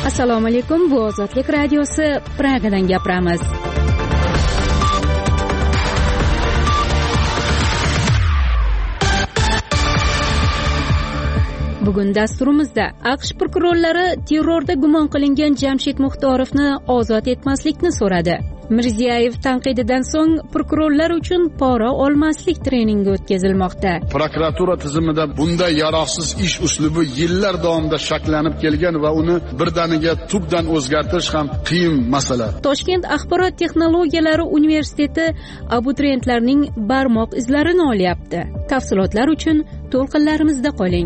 Assalomu alaykum, bu Ozodlik radiosi, Pragadan gapiramiz. Bugun dasturimizda AQSh prokurorlari terrorda gumon qilingan Jamshid Muxtorovni ozod etmaslikni so'radi. Mirziyoyev tanqididan so'ng prokurorlar uchun pora olmaslik treningi o'tkazilmoqda. Prokuratura tizimida bunday yaroqsiz ish uslubi yillar davomida shakllanib kelgan va uni birdaniga tubdan o'zgartirish ham qiyin masala. Toshkent axborot texnologiyalari universiteti abituriyentlarning barmoq izlarini olyapti. Tafsilotlar uchun to'lqinlarimizda qoling.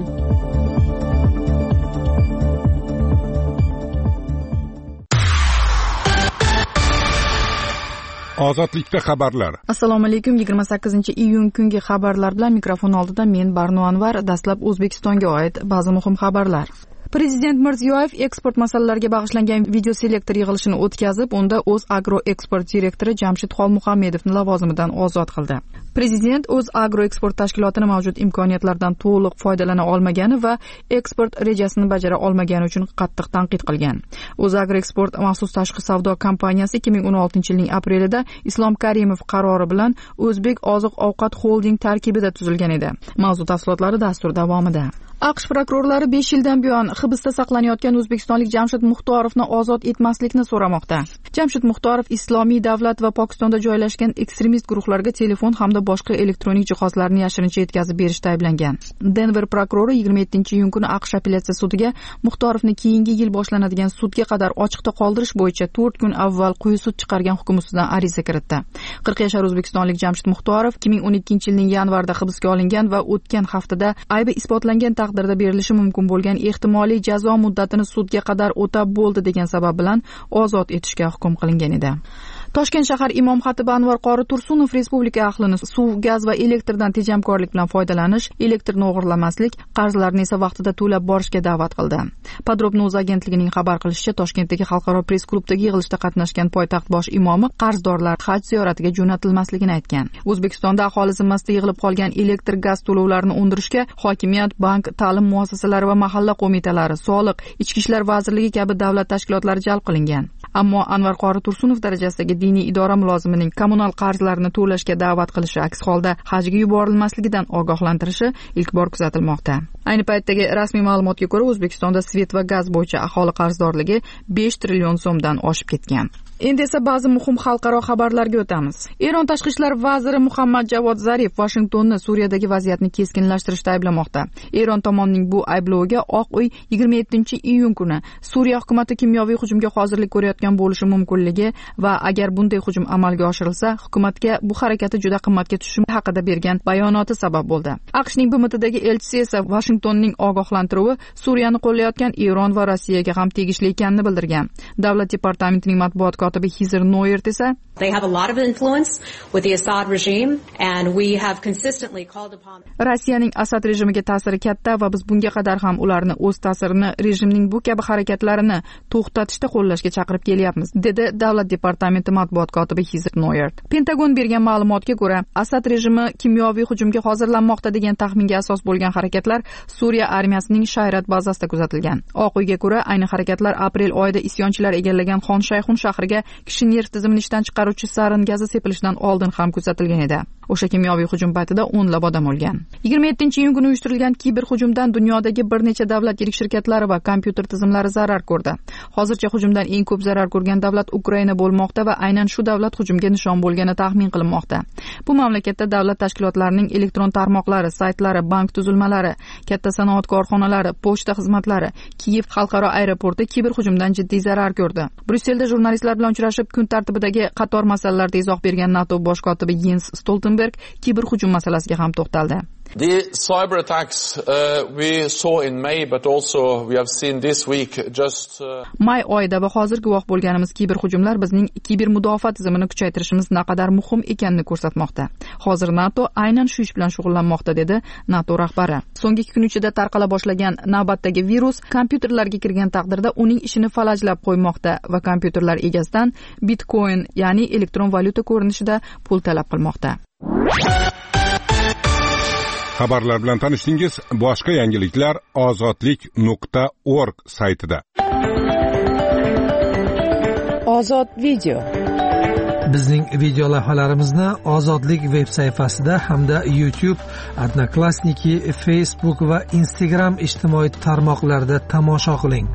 Ozodlikda xabarlar. Assalomu alaykum. 28-iyun kungi xabarlar bilan mikrofon oldida men Barno Anvar. Dastlab O'zbekistonga oid ba'zi muhim xabarlar. Prezident Mirziyoyev eksport masalalariga bag'ishlangan video selektor yig'ilishini o'tkazib, unda o'z agro eksport direktori Jamshid Xolmuhammedovni lavozimidan ozod qildi. Prezident o'z agro eksport tashkilotini mavjud imkoniyatlardan to'liq foydalana olmagani va eksport rejasini bajara olmagani uchun qattiq tanqid qilgan. O'z agro eksport maxsus tashqi savdo kompaniyasi 2016-yilning aprelida Islom Karimov qarori bilan O'zbek oziq-ovqat holding tarkibida tuzilgan edi. Mavzu tafsilotlari dastur davomida. AQSh prokurorlari 5 yildan buyon hibsda saqlanayotgan o'zbekistonlik Jamshid Muxtorovni ozod etmaslikni so'ramoqda. Jamshid Muxtorov Islomiy davlat va Pokistonda joylashgan ekstremist guruhlarga telefon hamda boshqa elektronik jihozlarni yashirincha yetkazib berishda ayblangan. Denver prokurori 27-iyun kuni AQSh apellyatsiya sudiga Muxtorovni keyingi yil boshlanadigan sudga qadar ochiqda qoldirish bo'yicha 4 kun avval quyi sud chiqargan hukm ustidan ariza kiritdi. 40 yashar o'zbekistonlik Jamshid Muxtorov 2012-yilning yanvarida hibsga olingan va o'tgan haftada aybi isbotlangan taqdirda berilishi mumkin bo'lgan ehtimoliy jazo muddatini sudga qadar o'tab bo'ldi degan sabab bilan ozod etishga hukm qilingan edi. Toshkent shahar imom xatibi Anvar qori Tursunov respublika ahlini suv, gaz va elektrdan tejamkorlik bilan foydalanish, elektrni o'g'irlamaslik, qarzlarni esa vaqtida to'lab borishga da'vat qildi. Podrobno'z agentligining xabar qilishicha, Toshkentdagi xalqaro press klubdagi yig'ilishda qatnashgan poytaxt bosh imomi qarzdorlar haj ziyoratiga jo'natilmasligini aytgan. O'zbekistonda aholi zimmasida yig'ilib qolgan elektr gaz to'lovlarini undirishga hokimiyat, bank, ta'lim muassasalari va mahalla qo'mitalari, soliq, ichki ishlar vazirligi kabi davlat tashkilotlari jalb qilingan. Ammo Anvar qori Tursunov darajasidagi diniy idora mulozimining kommunal qarzlarini to'lashga da'vat qilishi, aks holda hajga yuborilmasligidan ogohlantirishi ilk bor kuzatilmoqda. Ayni paytdagi rasmiy ma'lumotga ko'ra, O'zbekistonda svet va gaz bo'yicha aholi qarzdorligi 5 trillion so'mdan oshib ketgan. Endi esa ba'zi muhim xalqaro xabarlarga o'tamiz. Eron tashqi ishlar vaziri Muhammad Javod Zarif Vashingtonni Suriyadagi vaziyatni keskinlashtirishda ayblamoqda. Eron tomonining bu aybloviga Oq uy 27-iyun kuni Suriya hukumati kimyoviy hujumga hozirlik ko'rayotgan bo'lishi mumkinligi va agar bunday hujum amalga oshirilsa, hukumatga bu harakati juda qimmatga tushishi haqida bergan bayonoti sabab bo'ldi. AQShning BMTdagi elchisi esa Vashingtonning ogohlantiruvi Suriyani qo'llayotgan Eron va Rossiyaga ham tegishli ekanini bildirgan. Davlat departamentining matbuot kotibi Hizr Noyert esa They have a lot of influence with the Assad regime and we have consistently called upon Rossiyaning Asad rejimiga ta'siri katta va biz bunga qadar ham ularni o'z ta'sirini rejimning bu kabi harakatlarini to'xtatishda qo'llashga chaqirib kelyapmiz, dedi davlat departamenti matbuot kotibi Hizr Noyert. Pentagon bergan ma'lumotga ko'ra, Asad rejimi kimyoviy hujumga hozirlanmoqda degan taxminga asos bo'lgan harakatlar Suriya armiyasining Shayrat bazasida kuzatilgan. Oq uyga ko'ra, ayni harakatlar aprel oyida isyonchilar egallagan Xon Shayxun shahriga kishi nerv tizimini ishdan chiqaruvchi sarin gazi sepilishidan oldin ham kuzatilgan edi. O'sha kimyoviy hujum paytida o'nlab odam o'lgan. 27-iyun kuni uyushtirilgan kiber hujumdan dunyodagi bir necha davlat yirik shirkatlari va kompyuter tizimlari zarar ko'rdi. Hozircha hujumdan eng ko'p zarar ko'rgan davlat Ukraina bo'lmoqda va aynan shu davlat hujumga nishon bo'lgani taxmin qilinmoqda. Bu mamlakatda davlat tashkilotlarining elektron tarmoqlari, saytlari, bank tuzilmalari, katta sanoat korxonalari, pochta xizmatlari, Kiyev xalqaro aeroporti kiber hujumdan jiddiy zarar ko'rdi. Bryusselda jurnalistlar bilan uchrashib, kun tartibidagi qator masalalarda izoh bergan NATO bosh kotibi Jens Stoltenberg kiber hujum masalasiga ham to'xtaldi. The cyber attacks we saw in May, but also we have seen this week just May oyida va hozir guvoh bo'lganimiz kiber hujumlar bizning kiber mudofaa tizimini kuchaytirishimiz naqadar muhim ekanini ko'rsatmoqda. Hozir NATO aynan shu ish bilan shug'ullanmoqda, dedi NATO rahbari. So'nggi 2 kun ichida tarqala boshlagan navbatdagi virus kompyuterlarga kirgan taqdirda uning ishini falajlab qo'ymoqda va kompyuterlar egasidan Bitcoin, ya'ni elektron valyuta ko'rinishida pul talab qilmoqda. Xabarlar bilan tanishdingiz. Boshqa yangiliklar ozodlik.org saytida. Ozod video. Bizning video lavhalarimizni Ozodlik veb sayfasida hamda YouTube, Odnoklassniki, Facebook va Instagram ijtimoiy tarmoqlarida tomosha qiling.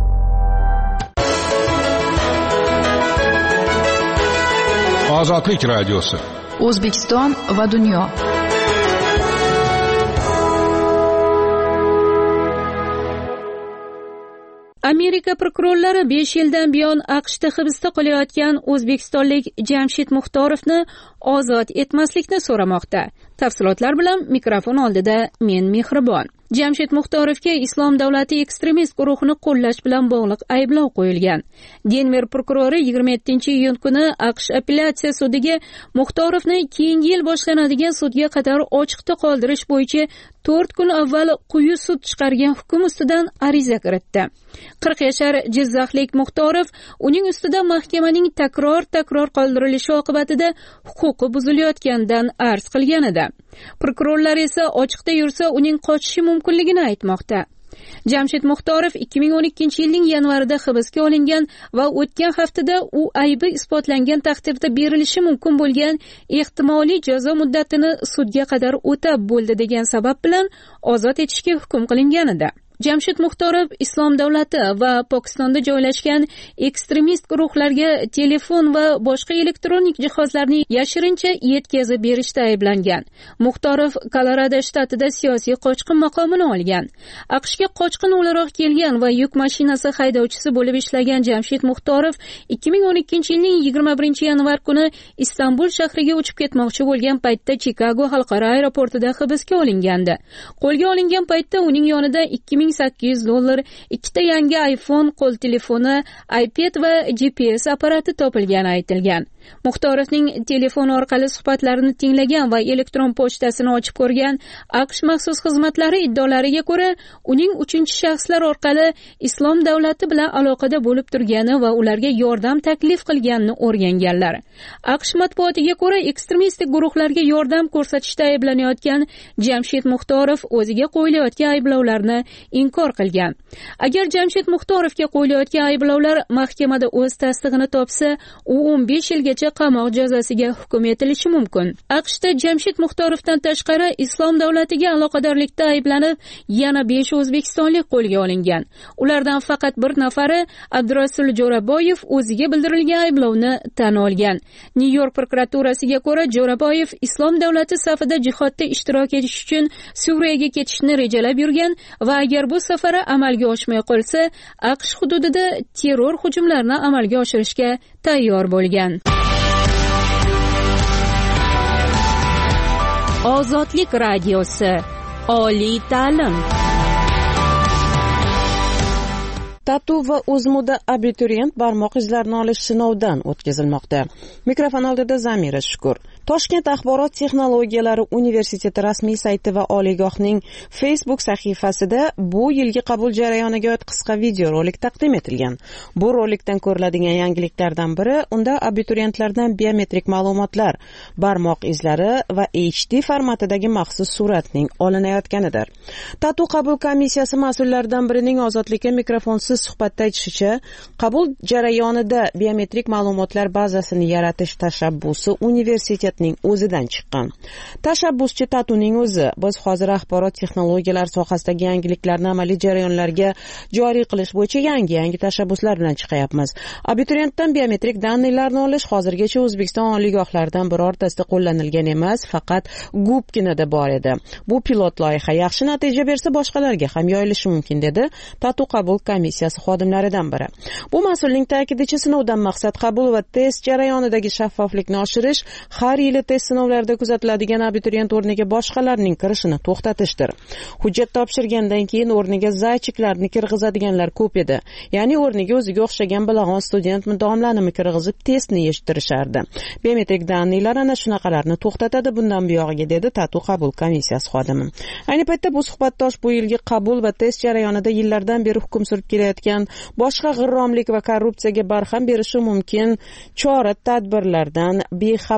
Ozodlik radiosi. O'zbekiston va dunyo. Amerika prokurorlari 5 yildan buyon AQShda hibsda qolayotgan o'zbekistonlik Jamshid Muxtorovni ozod etmaslikni so'ramoqda. Tafsilotlar bilan mikrofon oldida men Mehribon. Jamshid Muxtorovga Islom davlati ekstremist guruhini qo'llash bilan bog'liq ayblov qo'yilgan. Denver prokurori 27-iyun kuni AQSh apellyatsiya sudiga Muxtorovni keyingi yil boshlanadigan sudga qadar ochiqda qoldirish bo'yicha 4 kun avval quyi sud chiqargan hukm ustidan ariza kiritdi. 40 yashar jizzaxlik Muxtorov uning ustida mahkamaning takror qoldirilishi oqibatida huquqi buzilayotganidan arz qilgan edi. Prokurorlar esa ochiqda yursa uning qochishi mumkinligini aytmoqda. Jamshid Muxtorov 2012-yilning yanvarida hibsga olingan va o'tgan haftada u aybi isbotlangan taqdirda berilishi mumkin bo'lgan ehtimoliy jazo muddatini sudga qadar o'tab bo'ldi degan sabab bilan ozod etishga hukm qilingan edi. Jamshid Muxtorov Islom davlati va Pokistonda joylashgan ekstremist guruhlarga telefon va boshqa elektronik jihozlarni yashirincha yetkazib berishda ayblangan. Muxtorov Kolorado shtatida siyosiy qochqin maqomini olgan. AQShga qochqin o'laroq kelgan va yuk mashinasi haydovchisi bo'lib ishlagan Jamshid Muxtorov 2012-yilning 21-yanvar kuni Istanbul shahriga uchib ketmoqchi bo'lgan paytda Chikago xalqaro aeroportida hibsga olingandi. Qo'lga olingan paytda uning yonida $2800, ikkita yangi iPhone qo'l telefoni, iPad va GPS apparati topilgani aytilgan. Muxtorovning telefon orqali suhbatlarini tinglagan va elektron pochtasini ochib ko'rgan AQSh maxsus xizmatlari iddaolariga ko'ra, uning 3-shaxslar orqali Islom davlati bilan aloqada bo'lib turgani va ularga yordam taklif qilganini o'rganganlar. AQSh matbuotiga ko'ra, ekstremistik guruhlarga yordam ko'rsatishda ayblanayotgan Jamshid Muxtorov o'ziga qo'yilayotgan ayblovlarni inkor qilgan. Agar Jamshid Muxtorovga qo'yilayotgan ayblovlar mahkamada o'z tasdig'ini topsa, u 15 yilga qamoq jazosiga hukm etilishi mumkin. AQShda Jamshid Muxtorovdan tashqari Islom davlatiga aloqadorlikda ayblanib yana 5 o'zbekistonlik qo'lga olingan. Ulardan faqat bir nafari Abdurasul Jo'raboyev o'ziga bildirilgan ayblovni tan olgan. Nyu-York prokuraturasiga ko'ra, Jo'raboyev Islom davlati safida jihodda ishtirok etish uchun Suriyaga ketishni rejalab yurgan va agar bu safari amalga oshmay qolsa, AQSh hududida terror hujumlarini amalga oshirishga tayyor bo'lgan. Ozodlik radiosi. Oliy ta'lim. TATU va O'zMUda abituriyent barmoq izlarini olish sinovdan o'tkazilmoqda. Mikrofon oldida Zamira Shukur. Toshkent axborot texnologiyalari universiteti rasmiy sayti va oliygohning Facebook sahifasida bu yilgi qabul jarayoniga oid qisqa videorolik taqdim etilgan. Bu rolikdan ko'riladigan yangiliklardan biri unda abituriyentlardan biometrik ma'lumotlar, barmoq izlari va HD formatidagi maxsus suratning olinayotganidir. TATU qabul komissiyasi mas'ullaridan birining Ozodlikka mikrofonsiz suhbatda aytishicha, qabul jarayonida biometrik ma'lumotlar bazasini yaratish tashabbusi universitetning o'zidan chiqqan. Tashabbuschi TATUning o'zi. Biz hozir axborot texnologiyalari sohasidagi yangiliklarni amaliy jarayonlarga joriy qilish bo'yicha yangi tashabbuslar bilan chiqyapmiz. Abituriyentdan biometrik daniylarni olish hozirgacha O'zbekiston oliygohlaridan birortasida qo'llanilgan emas, faqat GUPkinada bor edi. Bu pilot loyiha yaxshi natija bersa boshqalarga ham yoyilishi mumkin, dedi TATU qabul komissiyasi xodimlaridan biri. Bu mas'ulning ta'kidicha, sinovdan maqsad qabul va test jarayonidagi shaffoflikni oshirish, har yili test sinovlarida kuzatiladigan abituriyent o'rniga boshqalarning kirishini to'xtatishdir. Hujjat topshirgandan keyin o'rniga zaychiklarni kirgizadiganlar ko'p edi. Ya'ni o'rniga o'ziga o'xshagan bilag'on student muddaomlarni kirgizib testni eshittirishardi. Biometrik daniylar ana shunaqalarni to'xtatadi bundan buyog'iga, dedi TATU qabul komissiyasi xodimi. Ayni paytda bu suhbatdosh bu yilgi qabul va test jarayonida yillardan beri hukm surib kelayotgan boshqa g'irromlik va korrupsiyaga barham berishi mumkin chora-tadbirlardan bexabarligini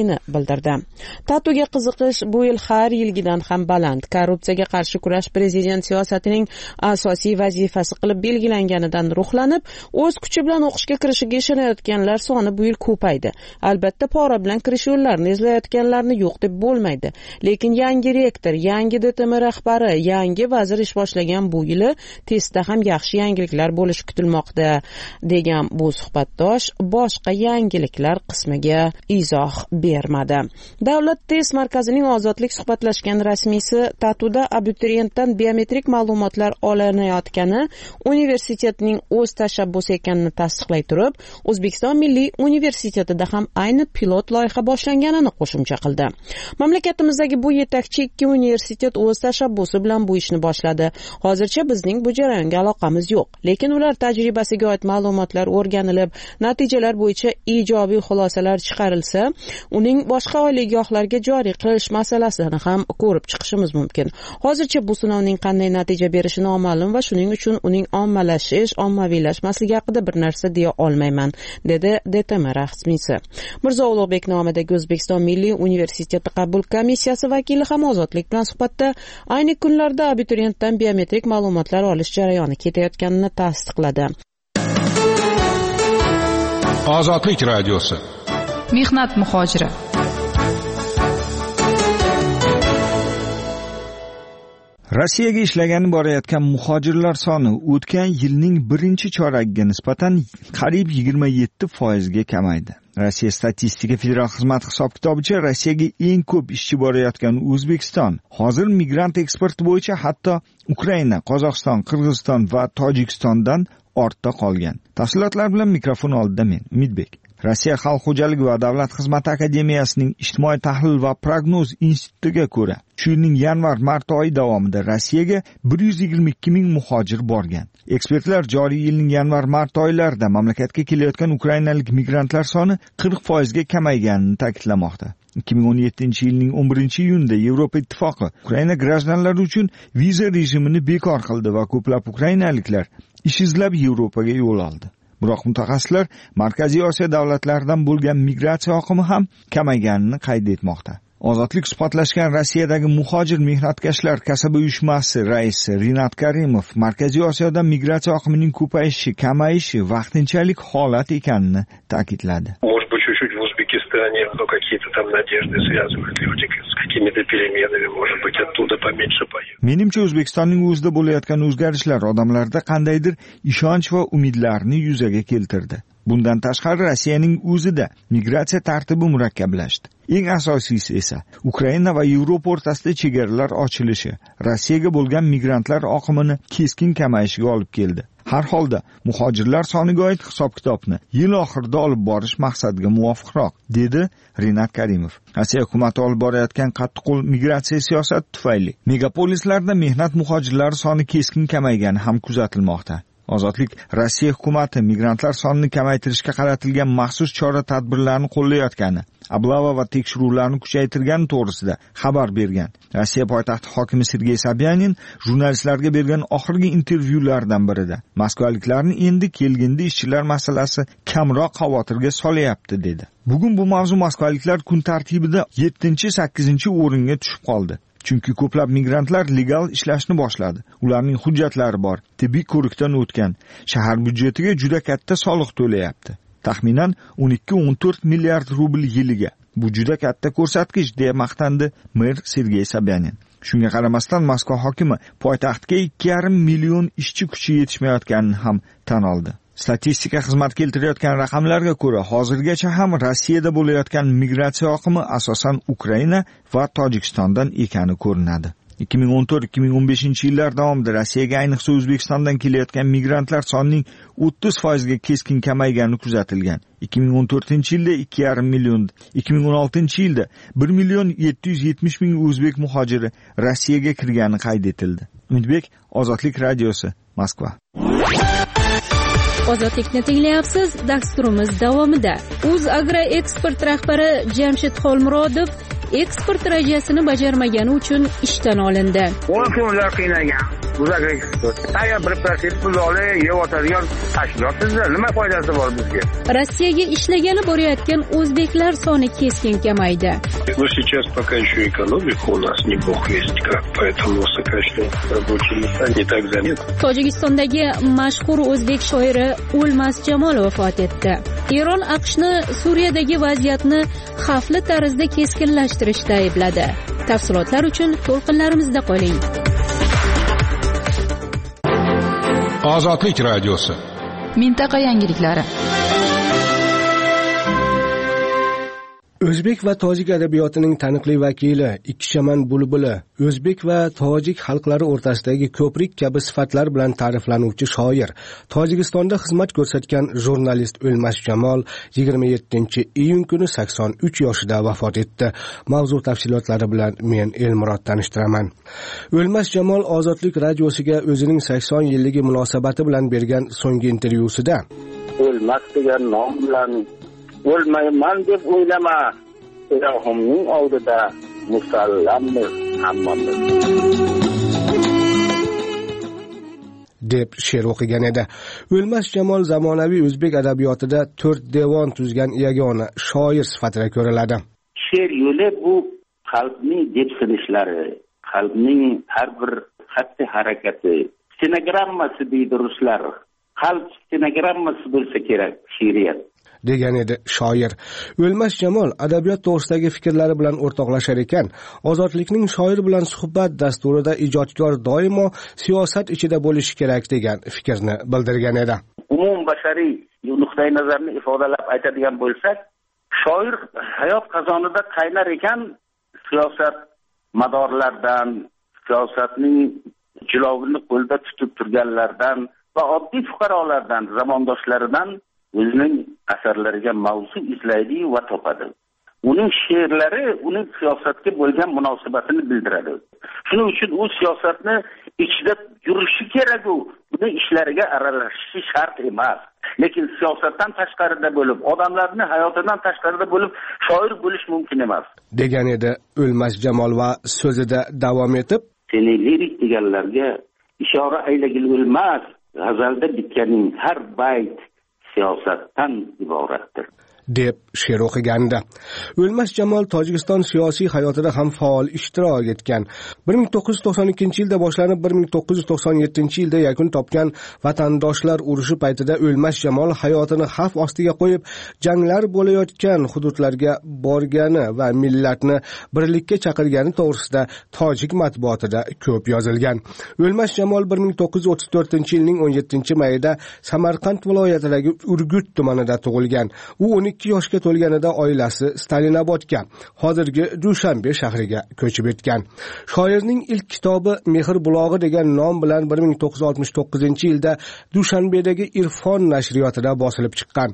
ekanligini bildirdi. TATUga qiziqish bu yil har yilgidan ham baland. Korrupsiyaga qarshi kurash prezident siyosatining asosiy vazifasi qilib belgilanganidan ruhlanib, o'z kuchi bilan o'qishga kirishiga ishonayotganlar soni bu yil ko'paydi. Albatta, pora bilan kirish yo'llarini izlayotganlarni yo'q deb bo'lmaydi. Lekin yangi rektor, yangi DTM rahbari, yangi vazir ish boshlagan bu yili testda ham yaxshi yangiliklar bo'lishi kutilmoqda, degan bu suhbatdosh boshqa yangiliklar qismiga izoh bermadi. Davlat test markazining Ozodlik suhbatlashgan rasmiysi TATUda abituriyentdan biometrik ma'lumotlar olinayotgani universitetning o'z tashabbusi ekanini tasdiqlay turib, O'zbekiston Milliy universitetida ham ayni pilot loyiha boshlanganini qo'shimcha qildi. Mamlakatimizdagi bu yetakchi ikki universitet o'z tashabbusi bilan bu ishni boshladi. Hozircha bizning bu jarayonga aloqamiz yo'q, lekin ular tajribasiga oid ma'lumotlar o'rganilib, natijalar bo'yicha ijobiy xulosalar chiqarilsa, uning boshqa oliygohlarga joriy qilish masalasini ham ko'rib chiqishimiz mumkin. Hozircha bu sinovning qanday natija berishi noma'lum va shuning uchun uning ommaviylashmasligi haqida bir narsa deya olmayman, dedi DTM rasmiysi. Mirzo Ulug'bek nomidagi O'zbekiston Milliy universiteti qabul komissiyasi vakili ham Ozodlik bilan suhbatda ayni kunlarda abituriyentdan biometrik ma'lumotlar olish jarayoni ketayotganini tasdiqladi. Ozodlik radiosi. Mehnat muhojiri. Rossiyaga ishlagani borayotgan muhojirlar soni o'tgan yilning birinchi choragiga nisbatan qariyb 27% ga kamaydi. Rossiya statistika federal xizmati hisob-kitobicha Rossiyaga eng ko'p ishchi borayotgan O'zbekiston. Hozir migrant eksporti bo'yicha hatto Ukraina, Qozog'iston, Qirg'iziston va Tojikistondan ortda qolgan. Tafsilotlar bilan mikrofon oldida men, Umidbek. Rossiya Xalq xo'jaligi va davlat xizmati akademiyasining ijtimoiy tahlil va prognoz institutiga ko'ra, shu yilning yanvar-mart oyi davomida Rossiyaga 122 ming muhojir borgan. Ekspertlar joriy yilning yanvar-mart oylarida mamlakatga kelayotgan ukrainalik migrantlar soni 40% ga kamayganini ta'kidlamoqda. 2017-yilning 11-iyunida Yevropa ittifoqi Ukraina grajdanlari uchun viza rejimini bekor qildi va ko'plab ukrainaliklar ish izlab Yevropaga yo'l oldi. Biroq mutaxassislar Markaziy Osiyo davlatlaridan bo'lgan migratsiya oqimi ham kamayganini qayd etmoqda. Ozodlik suhbatlashgan Rossiyadagi muhojir mehnatkashlar kasaba uyushmasi raisi Rinat Karimov Markaziy Osiyodan migratsiya oqimining ko'payishi, kamayishi vaqtinchalik holat ekanini ta'kidladi. Чуть-чуть в Узбекистане, но какие-то там надежды связывают люди с какими-то переменами, может быть, оттуда поменьше поедут. Menimcha O'zbekistonning o'zida bo'layotgan o'zgarishlar odamlarda qandaydir ishonch va umidlarni yuzaga keltirdi. Bundan tashqari Rossiyaning o'zida migratsiya tartibi murakkablashdi. Eng asosiysi esa Ukraina va Yevropa o'rtasida chegaralar ochilishi Rossiyaga bo'lgan migrantlar oqimini keskin kamayishiga olib keldi. Har holda muhojirlar soniga oid hisob-kitobni yil oxirida olib borish maqsadiga muvofiqroq, dedi Rinat Karimov. Rossiya hukumati olib borayotgan qattiqqo'l migratsiya siyosati tufayli megapolislarda mehnat muhojirlari soni keskin kamaygani ham kuzatilmoqda. Ozodlik Rossiya hukumati migrantlar sonini kamaytirishga qaratilgan maxsus chora-tadbirlarni qo'llayotgani, ablava va tekshiruvlarni kuchaytirgani to'g'risida xabar bergan. Rossiya poytaxti hokimi Sergey Sobyanin jurnalistlarga bergan oxirgi intervyulardan birida moskvaliklarni endi kelgindi ishchilar masalasi kamroq xavotirga solyapti dedi. Bugun bu mavzu moskvaliklar kun tartibida 7-8 o'ringa tushib qoldi. Chunki ko'plab migrantlar legal ishlashni boshladi. Ularning hujjatlari bor, tibbiy ko'rikdan o'tgan, shahar byudjetiga juda katta soliq to'layapti. Taxminan 12-14 milliard rubl yiliga. Bu juda katta ko'rsatkich, deya maqtandi mer Sergey Sobyanin. Shunga qaramasdan Moskva hokimi poytaxtga 2,5 million ishchi kuchi yetishmayotganini ham tan oldi. Statistika xizmati keltirayotgan raqamlarga ko'ra, hozirgacha ham Rossiyada bo'layotgan migratsiya oqimi asosan Ukraina va Tojikistondan ekani ko'rinadi. 2014-2015 yillar davomida Rossiyaga, ayniqsa O'zbekistondan kelayotgan migrantlar sonining 30% ga keskin kamaygani kuzatilgan. 2014-yilda 2,5 million, 2016-yilda 1,770,000 o'zbek muhojiri Rossiyaga kirgani qayd etildi. Umidbek, Ozodlik radiosi, Moskva. Ozodlikni tinglayapsiz. Dasturimiz davomida UzAgro eksport rahbari Jamshid Xolmurodov eksport rejasini bajarmagani uchun ishdan olindi. 10 kunlar qiynagan. Tayyor bir paket pul olib yeyotadigan tashkilot bizda nima foydasi bor bizga? Rossiyaga ishlagani borayotgan o'zbeklar soni keskin kamaydi. Но сейчас пока еще экономика у нас не бог весть как, поэтому сокращение рабочие места не так заметно. Tojikistondagi mashhur o'zbek shoiri O'lmas Jamol vafot etdi. Eron AQShni Suriyadagi vaziyatni xavfli tarzda keskinlashtirishda aybladi. Tafsilotlar uchun to'lqinlarimizda qoling. Ozodlik radiosi. Mintaqa yangiliklari. O'zbek va tojik adabiyotining taniqli vakili, ikkichaman bulbuli, o'zbek va tojik xalqlari o'rtasidagi ko'prik kabi sifatlar bilan ta'riflanuvchi shoir, Tojikistonda xizmat ko'rsatgan jurnalist O'lmas Jamol 27-iyun kuni 83 yoshida vafot etdi. Mavzu tafsilotlari bilan men Elmurod tanishtiraman. O'lmas Jamol Ozodlik radiosiga o'zining 80 yilligi munosabati bilan bergan so'nggi intervyusida O'lmas degan nom bilan o'lmayman deb o'ylama, Ilohimning oldida musallammiz hammamiz deb she'r o'qigan edi. O'lmas Jamol zamonaviy o'zbek adabiyotida 4 devon tuzgan yagona shoir sifatida ko'riladi. She'r yo'li bu qalbning depsinishlari, qalbning har bir xatti harakati, stenogrammasi deydi ruslar. Qalb stenogrammasi bo'lsa kerak she'riyat degan edi shoir. O'lmas Jamol adabiyot to'g'risidagi fikrlari bilan o'rtoqlashar ekan, Ozodlikning shoir bilan suhbat dasturida ijodkor doimo siyosat ichida bo'lishi kerak degan fikrni bildirgan edi. Umum bashariy nuqtai nazarni ifodalab aytadigan bo'lsak, shoir hayot qazonida qaynar ekan, siyosat madorlardan, siyosatning jilovini qo'lda tutib turganlardan va oddiy fuqarolardan, zamondoshlaridan o'zining asarlariga mavzu izlaydi va topadi. Uning she'rlari uning siyosatga bo'lgan munosabatini bildiradi. Shuning uchun u siyosatni ichida yurishi kerak, uni ishlariga aralashishi shart emas. Lekin siyosatdan tashqarida bo'lib, odamlarning hayotidan tashqarida bo'lib shoir bo'lish mumkin emas degan edi O'lmas Jamol va so'zida davom etib, seni lirik deganlarga ishora aylagil o'lmas, g'azalda bitganing har bayt siyosatdan iboratdir deb she'r o'qigandi. O'lmas Jamol Tojikiston siyosiy hayotida ham faol ishtirok etgan. 1992-yilda boshlanib 1997-yilda yakun topgan vatandoshlar urushi paytida O'lmas Jamol hayotini xavf ostiga qo'yib, janglar bo'layotgan hududlarga borgani va millatni birlikka chaqirgani to'g'risida tojik matbuotida ko'p yozilgan. O'lmas Jamol 1934-yilning 17-mayida Samarqand viloyatidagi Urgut tumanida tug'ilgan. U 12 yoshga to'lganida oilasi Stalinobodga, hozirgi Dushanbe shahriga ko'chib o'tgan. Shoirning ilk kitobi Mehr bulog'i degan nom bilan 1969-yilda Dushanbedagi Irfon nashriyotida bosilib chiqqan.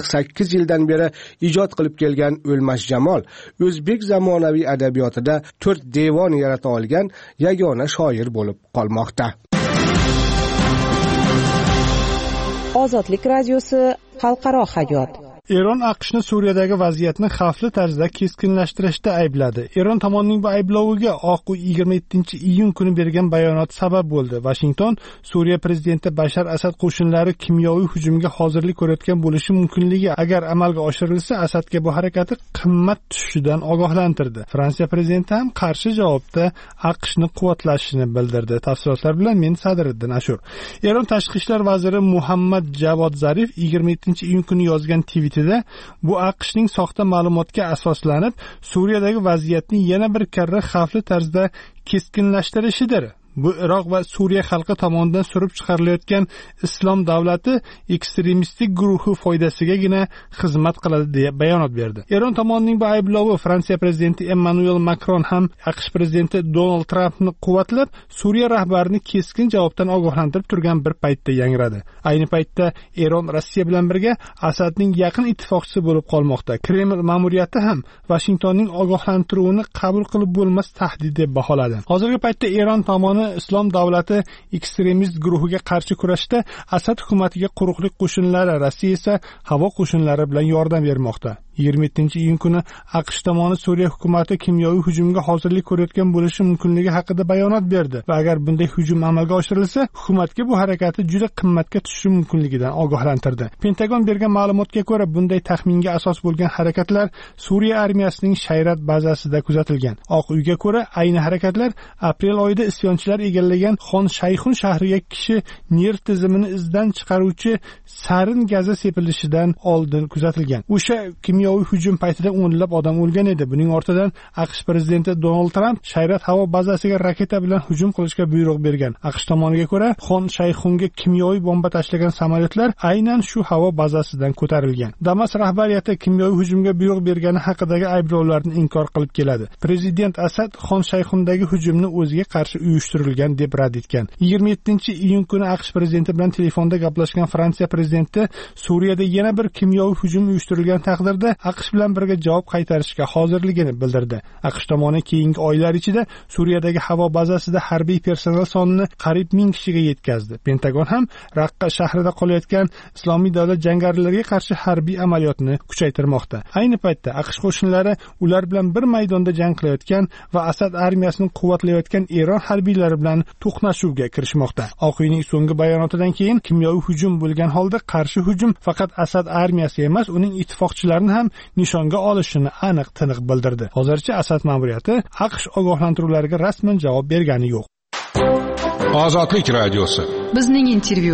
48 yildan beri ijod qilib kelgan O'lmas Jamol o'zbek zamonaviy adabiyotida 4 devon yarata olgan yagona shoir bo'lib qolmoqda. Ozodlik radiosi xalqaro hayot. Eron AQShni Suriyadagi vaziyatni xavfli tarzda keskinlashtirishda aybladi. Eron tomonining bu aybloviga Oq uy 27-iyun kuni bergan bayonot sabab bo'ldi. Washington Suriya prezidenti Bashar Asad qo'shinlari kimyoviy hujumga hozirlik ko'rayotgan bo'lishi mumkinligi agar amalga oshirilsa Asadga bu harakati qimmat tushishidan ogohlantirdi. Fransiya prezidenti ham qarshi javobda AQShni quvvatlashini bildirdi. Tafsilotlar bilan men Sadriddin Ashur. Eron tashqi ishlar vaziri Muhammad Javod Zarif 27-iyun kuni yozgan Twitterda bu AQShning soxta ma'lumotga asoslanib Suriyadagi vaziyatni yana bir karra xavfli tarzda keskinlashtirishidir. Bu Iroq va Suriya xalqi tomonidan surib chiqarilayotgan islom davlati ekstremistik guruhi foydasigagina xizmat qiladi deya bayonot berdi. Eron tomonining bu ayblovi Fransiya prezidenti Emmanuel Macron ham AQSh prezidenti Donald Trumpni quvvatlab, Suriya rahbarini keskin javobdan ogohlantirib turgan bir paytda yangradi. Ayni paytda Eron Rossiya bilan birga Asadning yaqin ittifoqchisi bo'lib qolmoqda. Kreml ma'muriyati ham Washingtonning ogohlantiruvini qabul qilib bo'lmas tahdid deb baholadi. Hozirgi paytda Eron tomoni islom davlati ekstremist guruhiga qarshi kurashda Asad hukumatiga quruqlik qo'shinlari, Rossiya esa havo qo'shinlari bilan yordam bermoqda. 27-iyun kuni AQSh tomoni Suriya hukumati kimyoviy hujumga hozirlik ko'rayotgan bo'lishi mumkinligi haqida bayonot berdi va agar bunday hujum amalga oshirilsa, hukumatga bu harakati juda qimmatga tushishi mumkinligidan ogohlantirdi. Pentagon bergan ma'lumotga ko'ra, bunday taxminga asos bo'lgan harakatlar Suriya armiyasining Shayrat bazasida kuzatilgan. Oq uyga ko'ra, ayni harakatlar aprel oyida isyonchilar egallagan Xon Shayxun shahriga kishi nerv tizimini izdan chiqaruvchi sarin gazi sepilishidan oldin kuzatilgan. O'sha kimyoviy hujum paytida o'nlab odam o'lgan edi. Buning ortidan AQSh prezidenti Donald Trump Shayrat havo bazasiga raketa bilan hujum qilishga buyruq bergan. AQSh tomoniga ko'ra, Xon Shayxunga kimyoviy bomba tashlagan samolyotlar aynan shu havo bazasidan ko'tarilgan. Damas rahbariyati kimyoviy hujumga buyruq bergani haqidagi ayblovlarni inkor qilib keladi. Prezident Asad Xon Shayxundagi hujumni o'ziga qarshi uyushtirilgan deb rad etgan. 27-iyun kuni AQSh prezidenti bilan telefonda gaplashgan Fransiya prezidenti Suriyada yana bir kimyoviy hujum uyushtirilgan taqdirda AQSh bilan birga javob qaytarishga hozirligini bildirdi. AQSh tomoni keyingi oylar ichida Suriyadagi havo bazasida harbiy personal sonini qariyb 1000 kishiga yetkazdi. Pentagon ham Raqqa shahrida qolayotgan Islomiy davlat jangarilariga qarshi harbiy amaliyotni kuchaytirmoqda. Ayni paytda AQSh qo'shinlari ular bilan bir maydonda jang qilayotgan va Asad armiyasini quvvatlayotgan Eron harbiylari bilan to'qnashuvga kirishmoqda. Oq uyning so'nggi bayonotidan keyin kimyoviy hujum bo'lgan holda qarshi hujum faqat Asad armiyasi emas, uning ittifoqchilarini ham nishonga olishini aniq-tiniq bildirdi. Hozircha Asad ma'muriyati AQSh ogohlantiruvlariga rasman javob bergani yo'q. Ozodlik radiosi. Bizning intervyu.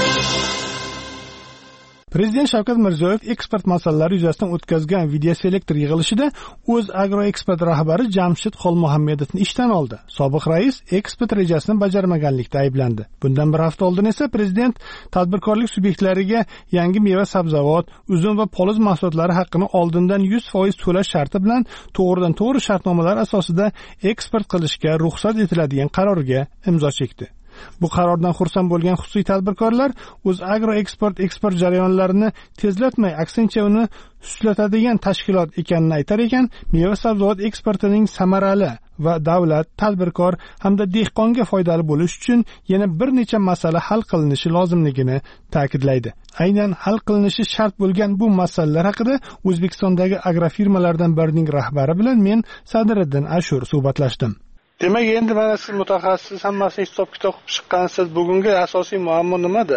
Prezident Shavkat Mirziyoyev eksport masalalari yuzasidan o'tkazgan videoselektor yig'ilishida o'z agroeksport rahbari Jamshid Xolmuhammedovni ishdan oldi. Sobiq rais eksport rejasini bajarmaganlikda ayblandi. Bundan bir hafta oldin esa prezident tadbirkorlik subyektlariga yangi meva-sabzavot, uzum va poliz mahsulotlari haqqini oldindan 100% to'lash sharti bilan to'g'ridan-to'g'ri shartnomalar asosida eksport qilishga ruxsat etiladigan qarorga imzo chekdi. Bu qarordan xursand bo'lgan xususiy tadbirkorlar o'z agroeksport jarayonlarini tezlatmay, aksincha uni suslatadigan tashkilot ekanini aytar ekan, meva-sabzavot eksportining samarali va davlat, tadbirkor hamda dehqonga foydali bo'lish uchun yana bir necha masala hal qilinishi lozimligini ta'kidlaydi. Aynan hal qilinishi shart bo'lgan bu masalalar haqida O'zbekistondagi agrofirmalardan birining rahbari bilan men Sadiriddin Ashur suhbatlashdim. Demak, endi mana siz mutaxassis, hammasini hisob-kitob qilib chiqqansiz. Bugungi asosiy muammo nimada?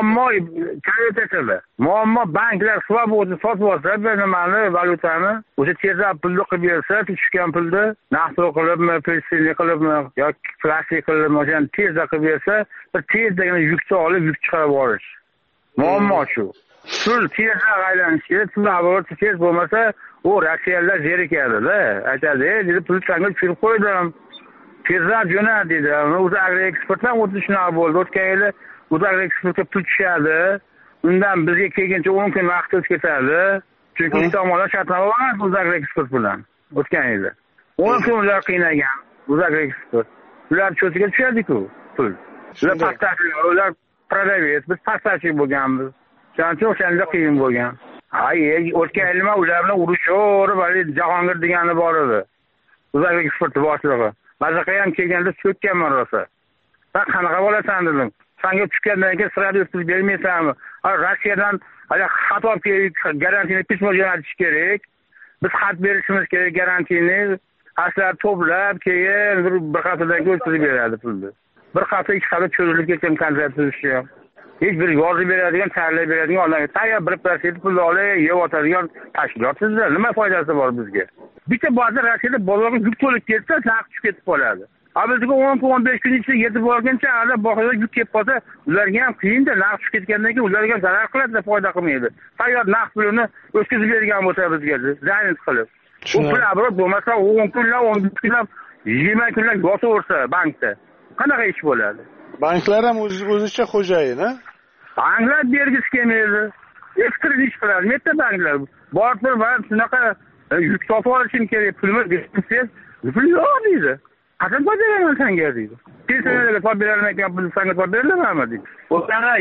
Muammo banklar svobodni sotib olsa, bir nimani valyutani o'sha tezroq pulni qilib bersa, tushgan pulni naqd qilibmi, pensiya qilibmi yoki plastik qilibmi, o'shani tezroq qilib bersa, bir tezdagina yukni olib, yuk chiqarib olish. Muammo shu. Pul tezroq aylanishi, pul avorati tez bo'lmasa, u Rossiyaliklar zerikadi-da. Aytadi, "Dedi, pul qanday tushirib qo'ydim." Tezroq jo'nar dedi. O'zi agroeksportdan o'tdi shunaqa bo'ldi. O'tgan yili o'zi agroeksportga pul tushadi. Undan bizga kelguncha 10 kun vaqt o'tib ketadi. Chunki ikki tomonlar shartnoma bor o'zi agroeksport bilan. O'tgan yili 10 kun ular qiynagan o'zi agroeksport. Ular cho'tiga tushadi-ku pul. Ular paxtachilar, ular prodavet, biz paxtachi bo'lganmiz. Shuning o'shanda qiyin bo'lgan. O'tgan yil ular bilan urushib, vali Jahongir degani bor edi. O'zi agroeksport boshlig'i. Bazaqa ham kelganda cho'kkanman rosa. "Sen qanaqa bo'lasan?" dedim. "Senga tushgandan keyin sirada o'tkazib bermaysanmi? Rossiyadan xat olib kelib garantiyani pismo jo'natish kerak. Biz xat berishimiz kerak garantiyani. Aslar to'plab keyin bir haftadan keyin o'tkazib beradi pulni. Bir hafta, ikki hafta cho'zilib ketgan kontrakt tuzishi ham. Hech bir yozib beradigan, tayyorlab beradigan odam tayyor 1% pulni olib, yeb o'tadigan tashkilot sizda nima foydasi bor bizga? Bitta ba'zi Rossiyada bozorga yuk to'lib ketsa, narx tushib ketib qoladi. Bizga 10-15 kun ichida yetib borguncha bozorga yuk kelib qolsa, ularga ham qiyin-da, narx tushib ketgandan keyin ularga zarar qiladi, foyda qilmaydi. Tayyor narx pulini o'tkazib bergan bo'lsa bizga, zarin qilib. U pul abrot bo'lmasa 10 kunlab, 15 kunlab, 20 kunlab yotaversa bankda. Qanaqa ish bo'ladi? Banklar ham o'zicha xo'jayin, ha? Banklar bergisi kelmaydi. Ekstra ish qiladi. Netta banklar borib shunaqa yuk topib olishim kerak, pulni bersangiz, pul yo'q deydi. Qachon beraman senga deydi. Pensiyalarga topib berolmayotgan pulni senga topib berilamanmi deydi. O'shanga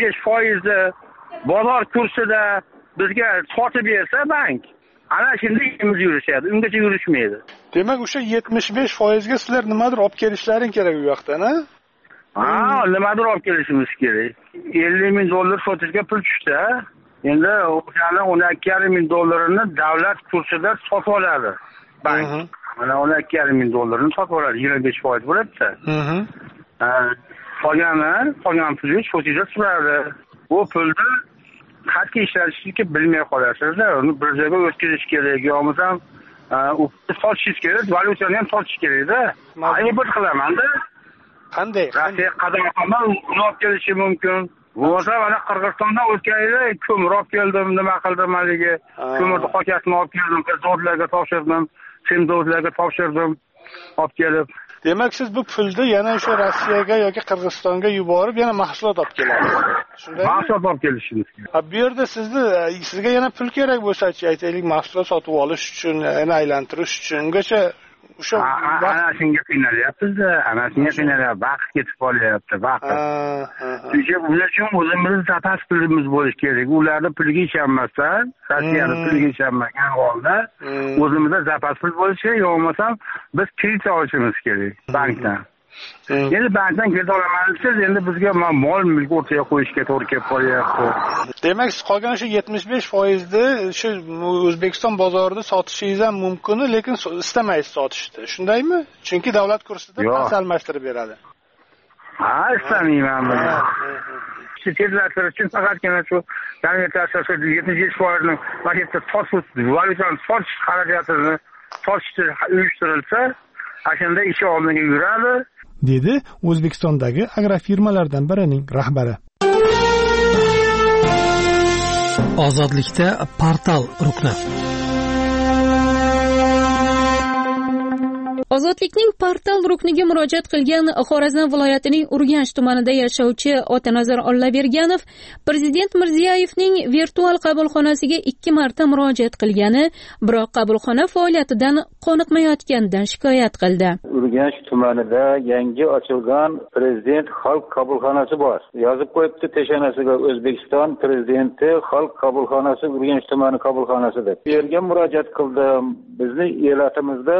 75% bozor kursida bizga sotib bersa bank, ana shunda ishimiz yurishadi, ungacha yurishmaydi. Demak, o'sha 75% ga sizlar nimadir olib kelishlaring kerak u yoqdan, ha? Nimadir olib kelishimiz kerak. $50,000 sotishga pul tushdi. Endi o'shani 12,5 ming dollarini davlat kursida sotib oladi bank. Mana 12,5 ming dollarini sotib oladi, 25% bo'ladi-da. Qolgan pulni sho'tida turadi. Bu pulni qancha ishlatishni bilmay qolasizda, uni bir joyga o'tkazish kerak, yo'qmasam u sotishingiz kerak, valyutani ham sotish kerak-da. Ayb qilaman-da. Qanday? Rossiya qadamxondan uni olib kelishi mumkin. Bo'lsa mana Qirg'izistondan o'tgan yili ko'mir olib keldim, nima qildim haligi. Ko'mirni qochasini olib keldim, zavodlarga topshirdim, semzorlarga topshirdim, olib kelib. Demak, siz bu pulni yana o'sha Rossiyaga yoki Qirg'izistonga yuborib, yana mahsulot olib kelasiz. Shundaymi? Mahsulot olib kelishingiz kerak. Bu yerda sizga yana pul kerak bo'lsa-chi, aytaylik, mahsulot sotib olish uchun, yana aylantirish uchun, ungacha o'sha ana shunga qiynalyapmiz-da, ana shunga qiynalyapti, vaqt ketib qolyapti, vaqt. Chunki ular uchun o'zimizni zapas pulimiz bo'lishi kerak. Ularning puliga ishonmasdan, Rossiyaning puliga ishonmagan holda o'zimizda zapas pul bo'lishi kerak, yo'qmasam biz kredit olishimiz kerak bankdan. Endi bankdan kredit olaman desiz, endi bizga mol mulk o'rtaga qo'yishga to'g'ri kelib qolyapti. Demak, siz qolgan shu 75% ni shu O'zbekiston bozorida sotishingiz ham mumkin, lekin istamaysiz sotishni. Shundaymi? Chunki davlat kursida pul almashtirib beradi. Istamayman buni. Tezlashtirish uchun faqatgina shu davlatlar 75% ni maktabda sotish, valyutani sotish xarajatini sotishni uyushtirilsa, ashunda ish oldiga yuradi, dedi O'zbekistondagi agrofirmalardan birining rahbari. Ozodlikda portal rukni. Ozodlikning portal rukniga murojaat qilgan Xorazm viloyatining Urganch tumanida yashovchi Otanazar Ollaberganov Prezident Mirziyoyevning virtual qabulxonasiga 2 marta murojaat qilgani, biroq qabulxona faoliyatidan qoniqmayotganidan shikoyat qildi. Urganch tumanida yangi ochilgan Prezident xalq qabulxonasi bor. Yozib qo'yibdi peshanasiga O'zbekiston Prezidenti xalq qabulxonasi Urganch tumani qabulxonasi deb. Bu yerga murojaat qildim. Bizning elatimizda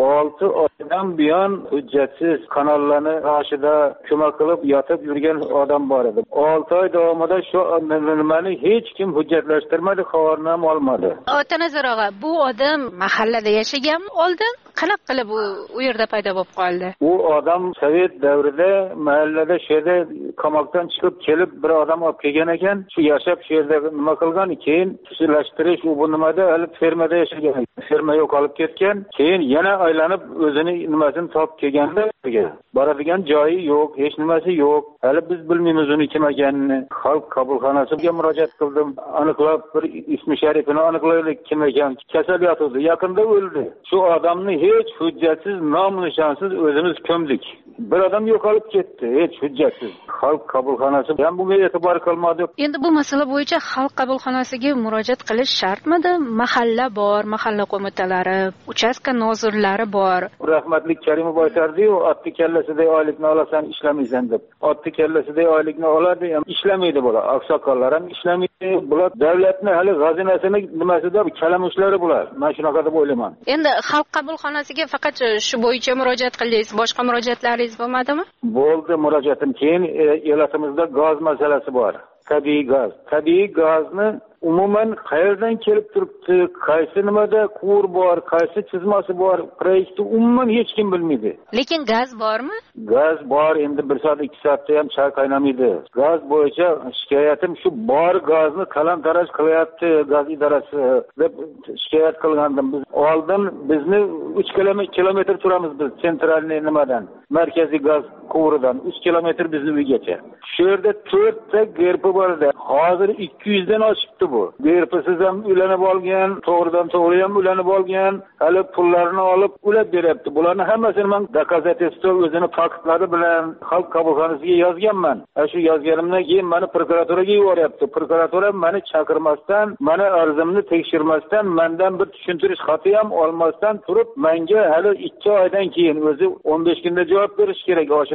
6 oydan buyon hujjatsiz kanallarni rashida ko'mak qilib yotib yurgan odam bor edi. 6 oy davomida shu nimani hech kim hujjatlashtirmadi, xabarini ham olmadi. Otanazar og'a, bu odam mahallada yashaganmi oldin? Qanaqa qilib u yerda paydo bo'lib qoldi? U odam Sovet davrida mahallada she'rda qamoqdan chiqib kelib bir odam olib kelgan ekan, shu yashab she'rda nima qilgan, keyin xususlashtirish u bu nimada hali fermada yashagan. Ferma yo'q olib ketgan, keyin yana aylanib o'zini nimasini topib kelganda boradigan joyi yo'q, hech nimasi yo'q. Hali biz bilmaymiz uni kim ekanini. Xalq qabulxonasiga murojaat qildim. Aniqlab bir ismi sharifini aniqlaylik kim ekan. Kasal yotibdi, yaqinda o'ldi. Shu odamni hech hujjatsiz, nom-nishonsiz o'zimiz ko'mdik. Bir odam yo'qolib ketdi, hech hujjatsiz. Xalq qabulxonasi ham bunga e'tibor qilmadi. Endi bu masala bo'yicha xalq qabulxonasiga murojaat qilish shartmidi? Mahalla bor, mahalla qo'mitalari, uchastka nozirlari bor. Rahmatli Karimov aytardi-yu, otni kallasiday oylikni olasan, ishlamaysan deb. Otni kallasiday oylikni oladi, ham ishlamaydi bular. Oqsoqollar ham ishlamaydi. Bular davlatning hali g'azinasini nimasida kalamushlari bular. Men shunaqa deb o'ylayman. Endi xalq qabulxonasiga faqat shu bo'yicha murojaat qildingiz, boshqa murojaatlaringiz bo'lmadimi? Bo'ldi murojaatim. Keyin elatimizda gaz masalasi bor. Tabiiy gaz. Tabiiy gazni umuman qayerdan kelib turibdi, qaysi nimada quvur bor, qaysi chizmasi bor, proyektni umuman hech kim bilmaydi. Lekin gaz bormi? Gaz bor, endi 1 soat 2 soatda ham choy qaynamaydi. Gaz bo'yicha shikoyatim shu, bor gazni talon-taroj qilyapti gaz idorasi deb shikoyat qilgandim. Biz oldin bizni 3 kilometr turamiz biz sentralniy nimadan, markaziy gaz quvuridan 3 kilometr bizni uygacha. Shu yerda 4 ta gerpi bor edi. Hozir 200 dan oshibdi bu. Gerpisiz ham ulanib olgan, to'g'ridan to'g'ri ham ulanib olgan, hali pullarni olib ulab beryapti. Bularni hammasini men dokazativsto o'zini faktlari bilan xalq qabulxonasiga yozganman. Shu yozganimdan keyin meni prokuraturaga yuboryapti. Prokuratura meni chaqirmasdan, meni arzimni tekshirmasdan, mendan bir tushuntirish xati ham olmasdan turib, menga hali 2 oydan keyin o'zi 15 kunda javob berish kerak. O'sha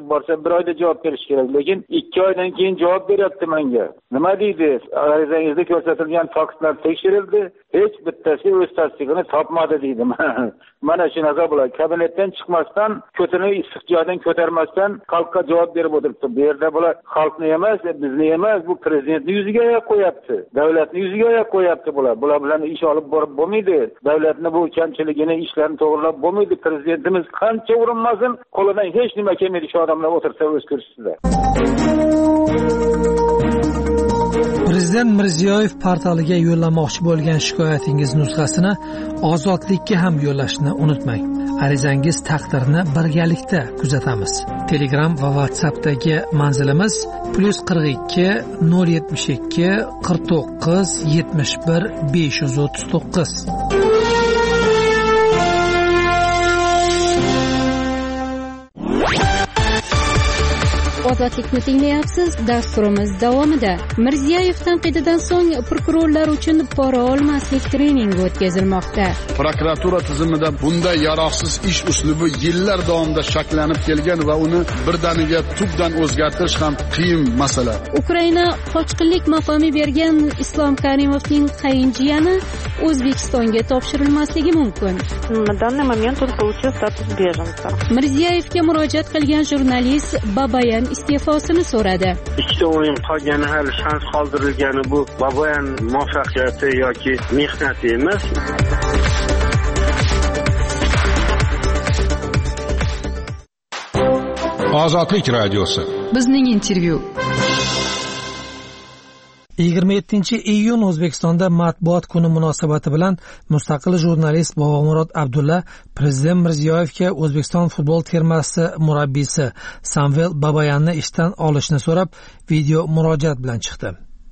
borsa 1 oyda javob berish kerak, lekin 2 oydan keyin javob beryapti menga. Nima deydi? Arizangizda ko'rsatilgan faktlar tekshirildi, hech bittasi o'z tasdig'ini topmadi deydi. Mana shunaqa bo'ladi. Kabinetdan chiqmasdan, ko'tini issiq joydan ko'tarmasdan xalqqa javob berib o'tiribdi. Bu yerda bular xalqni emas, bizni emas, bu prezidentni yuziga oyoq qo'yapti. Davlatni yuziga oyoq qo'yapti bular. Bular bilan ish olib borib bo'lmaydi. Davlatni bu kamchiligini, ishlarini to'g'rilab bo'lmaydi. Prezidentimiz qancha urinmasin, qo'lidan hech nima kelmaydi. Shu odamlar o'tirsa o'z kursisida. Prezident Mirziyoyev portaliga yo'llamoqchi bo'lgan shikoyatingiz nusxasini Ozodlikka ham yo'llashni unutmang. Arizangiz taqdirini birgalikda kuzatamiz. Telegram va WhatsAppdagi manzilimiz +42 072 49 71 539. Ozodlikni tinglayapsiz. Dasturimiz davomida Mirziyoyev tanqididan so'ng prokurorlar uchun pora olmaslik treningi o'tkazilmoqda. Prokuratura tizimida bunday yaroqsiz ish uslubi yillar davomida shakllanib kelgan va uni birdaniga tubdan o'zgartirish ham qiyin masala. Ukraina qochqinlik maqomi bergan Islom Karimovning qayinjiyani O'zbekistonga topshirilmasligi mumkin. На данный момент он получил статус беженца. Mirziyoyevga murojaat qilgan jurnalist Babayan iste'fosini so'radi. Ikkita o'yin qolgani, hali shans qoldirilgani bu Babayan muvaffaqiyati yoki mehnati emas. Ozodlik radiosi. Bizning intervyu. 27-iyun O'zbekistonda matbuot kuni munosabati bilan mustaqil jurnalist Bobomurod Abdulla Prezident Mirziyoyevga O'zbekiston futbol termasi murabbiysi Samvel Babayanni ishdan olishni so'rab video murojaat bilan chiqdi.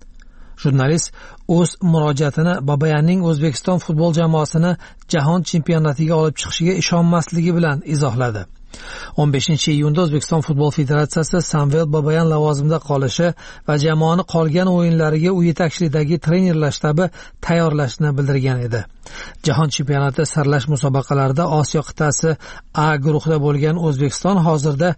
Jurnalist o'z murojaatini Babayanning O'zbekiston futbol jamoasini jahon chempionatiga olib chiqishiga ishonmasligi bilan izohladi. 15-iyunda O'zbekiston futbol federatsiyasi Samvel Babayan lavozimida qolishi va jamoani qolgan o'yinlariga u yetakchiligidagi trenerlar shtabi tayyorlashni bildirgan edi. Jahon chempionati saralash musobaqalarida Osiyo qit'asi A guruhida bo'lgan O'zbekiston hozirda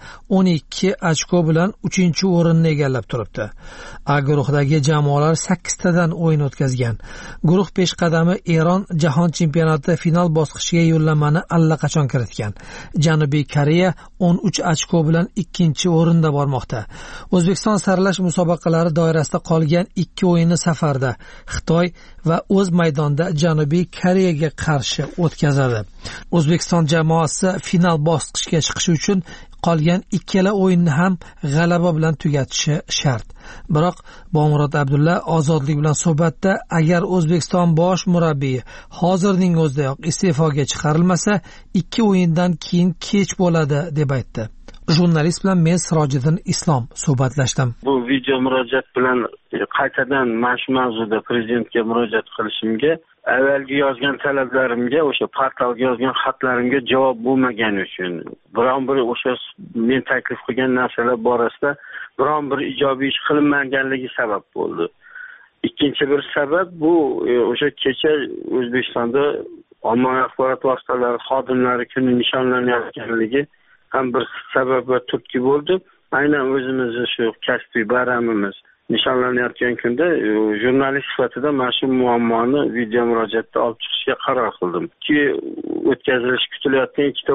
12 ochko bilan 3-o'rinni egallab turibdi. A guruhidagi jamoalar 8 tadan o'yin o'tkazgan. Guruh peshqadami Eron jahon chempionati final bosqichiga yo'llanmani allaqachon kiritgan. Janubiy Koreya 13 ochko bilan 2-o'rinda bormoqda. O'zbekiston saralash musobaqalari doirasida qolgan 2 o'yinni safarda Xitoy va o'z maydonida Janubiy Koreyaga qarshi o'tkazadi. O'zbekiston jamoasi final bosqichiga chiqishi uchun qolgan ikkala o'yinni ham g'alaba bilan tugatishi shart. Biroq Bobomurod Abdulla Ozodlik bilan suhbatda agar O'zbekiston bosh murabbiyi hozirning o'zidayoq iste'foga chiqarilmasa, 2 o'yindan keyin kech bo'ladi deb aytdi. Jurnalist bilan men Sirojiddin Islom suhbatlashdim. Bu video murojaat bilan qaytadan mana shu mavzuda prezidentga murojaat qilishimga, avvalgi yozgan talablarimga, o'sha portalga yozgan xatlarimga javob bo'lmagani uchun, biron bir o'sha men taklif qilgan narsalar borasida biron bir ijobiy ish qilinmaganligi sabab bo'ldi. Ikkinchi bir sabab bu o'sha kecha O'zbekistonda ommaviy axborot vositalari xodimlari kuni nishonlanayotganligi ham bir sabab va turtki bo'ldi. Aynan o'zimizni shu kasbiy bayramimiz nishonlanayotgan kunda jurnalist sifatida mana shu muammoni video murojaatda olib chiqishga qaror qildim. Ki o'tkazilishi kutilayotgan 2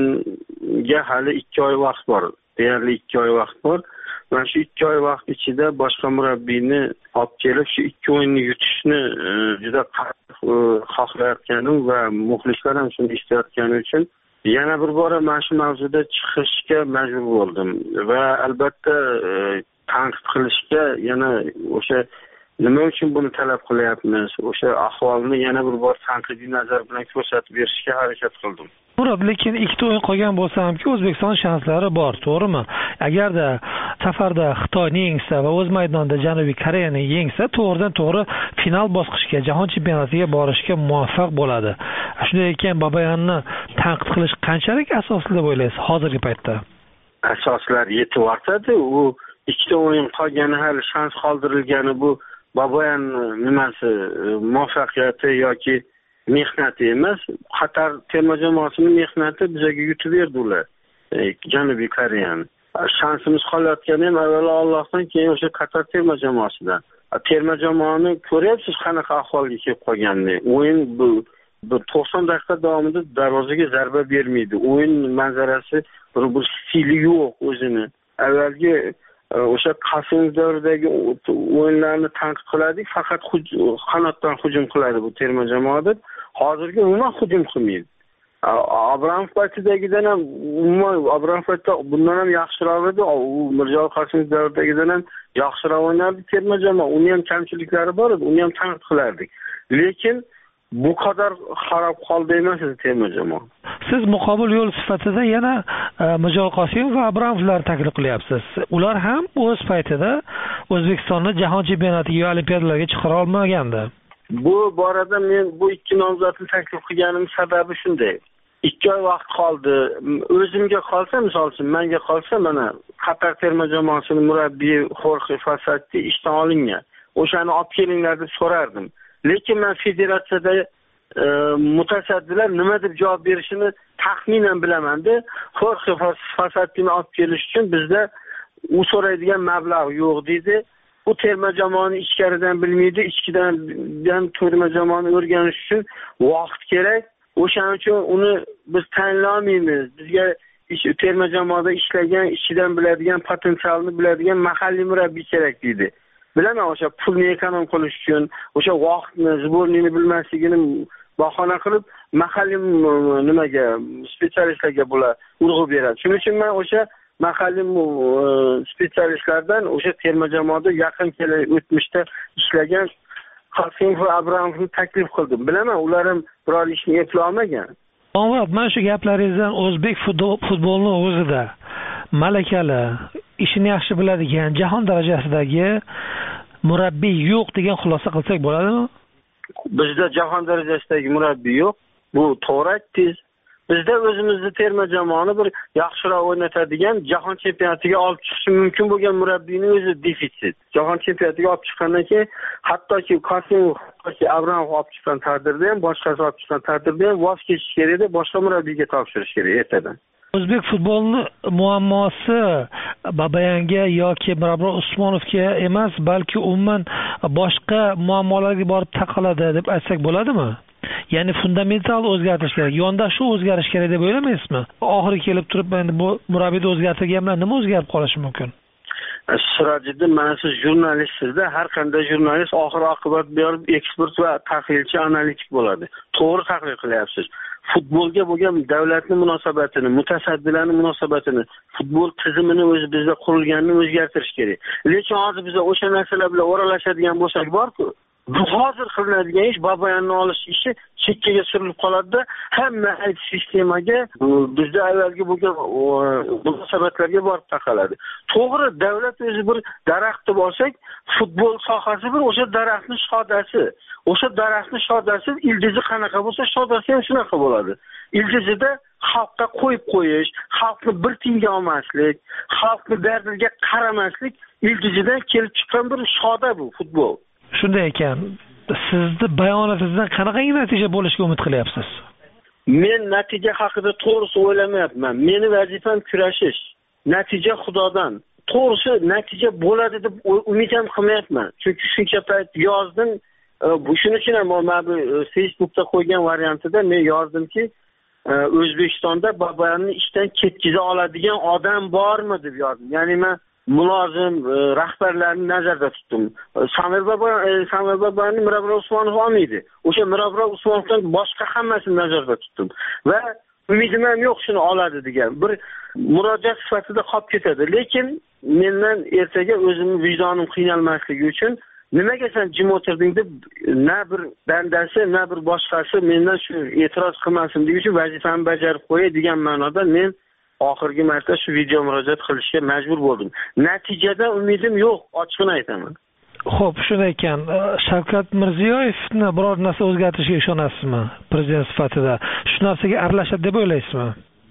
o'yinga hali 2 oy vaqt bor. Deyarli 2 oy vaqt bor. Mana shu 2 oy vaqt ichida boshqa murabbiyni olib kelib shu 2 o'yinni yutishni juda qattiq xohlayotganim va muxlislar ham shuni istayotgani uchun yana bir bora mana shu mavzuda chiqishga majbur bo'ldim va albatta tanqid qilishga yana o'sha nima uchun buni talab qilyapmiz, o'sha ahvolni yana bir bor tanqidiy nazar bilan ko'rsatib berishga harakat qildim. To'g'ri, lekin 2 o'yin qolgan bo'lsa hamki O'zbekiston shanslari bor, to'g'rimi? Agarda safarda Xitoyni yengsa va o'z maydonida Janubiy Koreyani yengsa, to'g'ridan to'g'ri final bosqichiga, jahon chempionatiga borishga muvaffaq bo'ladi. Shunday ekan, Babayanni tanqid qilish qanchalik asosli deb o'ylaysiz hozirgi paytda? Asoslar yetib ortadi. U 2 o'yin qolgani, hali shans qoldirilgani bu Babayan nimasi muvaffaqiyati yoki mehnati emas. Qatar terma jamoasining mehnati bizga yutib berdi ular Janubiy Koreyani. shansimiz qolayotgani ham avvalo Allohdan, keyin o'sha Qatar terma jamoasidan. Terma jamoani ko'ryapsiz qanaqa ahvolga kelib qolganini. O'yin bu 90 daqiqa davomida darvozaga zarba bermaydi. O'yin manzarasi bir stili yo'q o'zini. Avvalgi o'sha Qasimov davridagi o'yinlarni tanqid qilardik, faqat qanotdan hujum qiladi bu terma jamoada. Hozirgi umuman hujum qilmaydi. Abramov paytidagidan ham umuman Abramov paytida bundan ham yaxshiroq edi. U Mirjalol Qosimov davridagidan ham yaxshiroq o'ynardi terma jamoa. Uni ham kamchiliklari bor edi, uni ham tanqid qilardik. Lekin bu qadar xarob holda emas edi terma jamoa. Siz muqobil yo'l sifatida yana Mirjalol Qosimov va Abramovlarni taklif qilyapsiz. Ular ham o'z paytida O'zbekistonni jahon chempionatiga, olimpiadalarga chiqara olmagandi. Bu borada men bu ikki nomzodni taklif qilganim sababi shunday. 2 oy vaqt qoldi. O'zimga qolsa, misol uchun menga qolsa, mana Qatar terma jamoasining murabbiyi Jorge Fossati ishdan olingan. O'shani olib kelinglar deb so'rardim. Lekin men federatsiyada mutasaddilar nima deb javob berishini taxminan bilaman-da. Jorge Fossatini olib kelish uchun bizda u so'raydigan mablag' yo'q deydi. Bu terma jamoani ichkaridan bilmaydi, ichkidan terma jamoani o'rganish uchun vaqt kerak. O'shaning uchun uni biz tanlay olmaymiz. Bizga terma jamoada ishlagan, ichidan biladigan, potensialni biladigan mahalliy murabbiy kerak deydi. Bilaman, o'sha pulni ekonom qilish uchun, o'sha vaqtni, zbornini bilmasligini bahona qilib, mahalliy nimaga, specialistlarga bular urg'u beradi. Shuning uchun men o'sha mahalliy specialistlardan o'sha terma jamoada yaqin o'tmishda ishlagan Qosimov va Abramovni taklif qildim. Bilaman, ular ham biror ishni eplay olmagan. Omad, men shu gaplaringizdan o'zbek futbolini o'zida malakali, ishini yaxshi biladigan, jahon darajasidagi murabbiy yo'q degan xulosa qilsak bo'ladimi? Bizda jahon darajasidagi murabbiy yo'q. Bu to'g'ri aytdingiz. Bizda o'zimizni terma jamoani bir yaxshiroq o'ynatadigan, jahon chempionatiga olib chiqishi mumkin bo'lgan murabbiyning o'zi defitsit. Jahon chempionatiga olib chiqqandan keyin hattoki Qosimov, hattoki Abramov olib chiqqan taqdirda ham, boshqasi olib chiqqan taqdirda ham voz kechish kerak edi, boshqa murabbiyga topshirish kerak ertadan. O'zbek futbolini muammosi Babayanga yoki Mirabror Usmonovga emas, balki umuman boshqa muammolarga borib taqaladi deb aytsak bo'ladimi? Ya'ni fundamental o'zgartirish kerak, yondashuv o'zgarish kerak deb o'ylamaysizmi? Oxiri kelib turib endi bu murabbiyni o'zgartirganlar nima o'zgarib qolishi mumkin? Sirajiddin, mana siz jurnalistsizda, har qanday jurnalist oxir oqibat berib ekspert va tahlilchi, analitik bo'ladi. To'g'ri tahlil qilyapsiz. Futbolga bo'lgan davlatning munosabatini, mutasaddilarning munosabatini, futbol tizimini o'zi bizda qurilganini o'zgartirish kerak. Lekin hozir biz o'sha narsalar bilan o'ralashadigan bo'lsak bor-ku, bu hozir qilinadigan ish, Babayanni olish ishi chekkaga surilib qoladi-da, hamma sistemaga, bizda avvalgi bo'lgan munosabatlarga borib taqaladi. To'g'ri, davlat o'zi bir daraxtni olsak, futbol sohasi bir o'sha daraxtning shodasi. O'sha daraxtning shodasi ildizi qanaqa bo'lsa, shodasi ham shunaqa bo'ladi. Ildizida xalqqa qo'yib qo'yish, xalqni bir tiyinga olmaslik, xalqni dardiga qaramaslik ildizidan kelib chiqqan bir shoda bu futbol. Shunday ekan, sizni bayonotingizdan qanaqa natija bo'lishiga umid qilyapsiz? Men natija haqida to'g'risi o'ylamayapman. Meni vazifam kurashish. Natija Xudodan. To'g'risi natija bo'ladi deb umid ham qilmayapman. Chunki shuncha payt yozdim. Shuning uchun ham men bu Facebookda qo'ygan variantida men yozdimki, O'zbekistonda Babayanni ishdan ketkiza oladigan odam bormi deb yozdim. Ya'ni men mulozim rahbarlarni nazarda tutdim. Samir Babayanni Mirabror Usmonov olmaydi. O'sha Mirabror Usmonovdan boshqa hammasini nazarda tutdim. Va umidim ham yo'q shuni oladi degan bir murojaat sifatida qolib ketadi. Lekin mendan ertaga o'zimning vijdonim qiynalmasligi uchun nimaga sen jim o'tirding deb na bir bandasi, na bir boshqasi mendan shu e'tiroz qilmasin degan uchun vazifamni bajarib qo'yay degan ma'noda men oxirgi marta shu video murojaat qilishga majbur bo'ldim. Natijada umidim yo'q, ochiqini aytaman. Xo'p, shunday ekan, Shavkat Mirziyoyevni biror narsa o'zgartirishiga ishonasizmi prezident sifatida? Shu narsaga aralashadi deb o'ylaysizmi?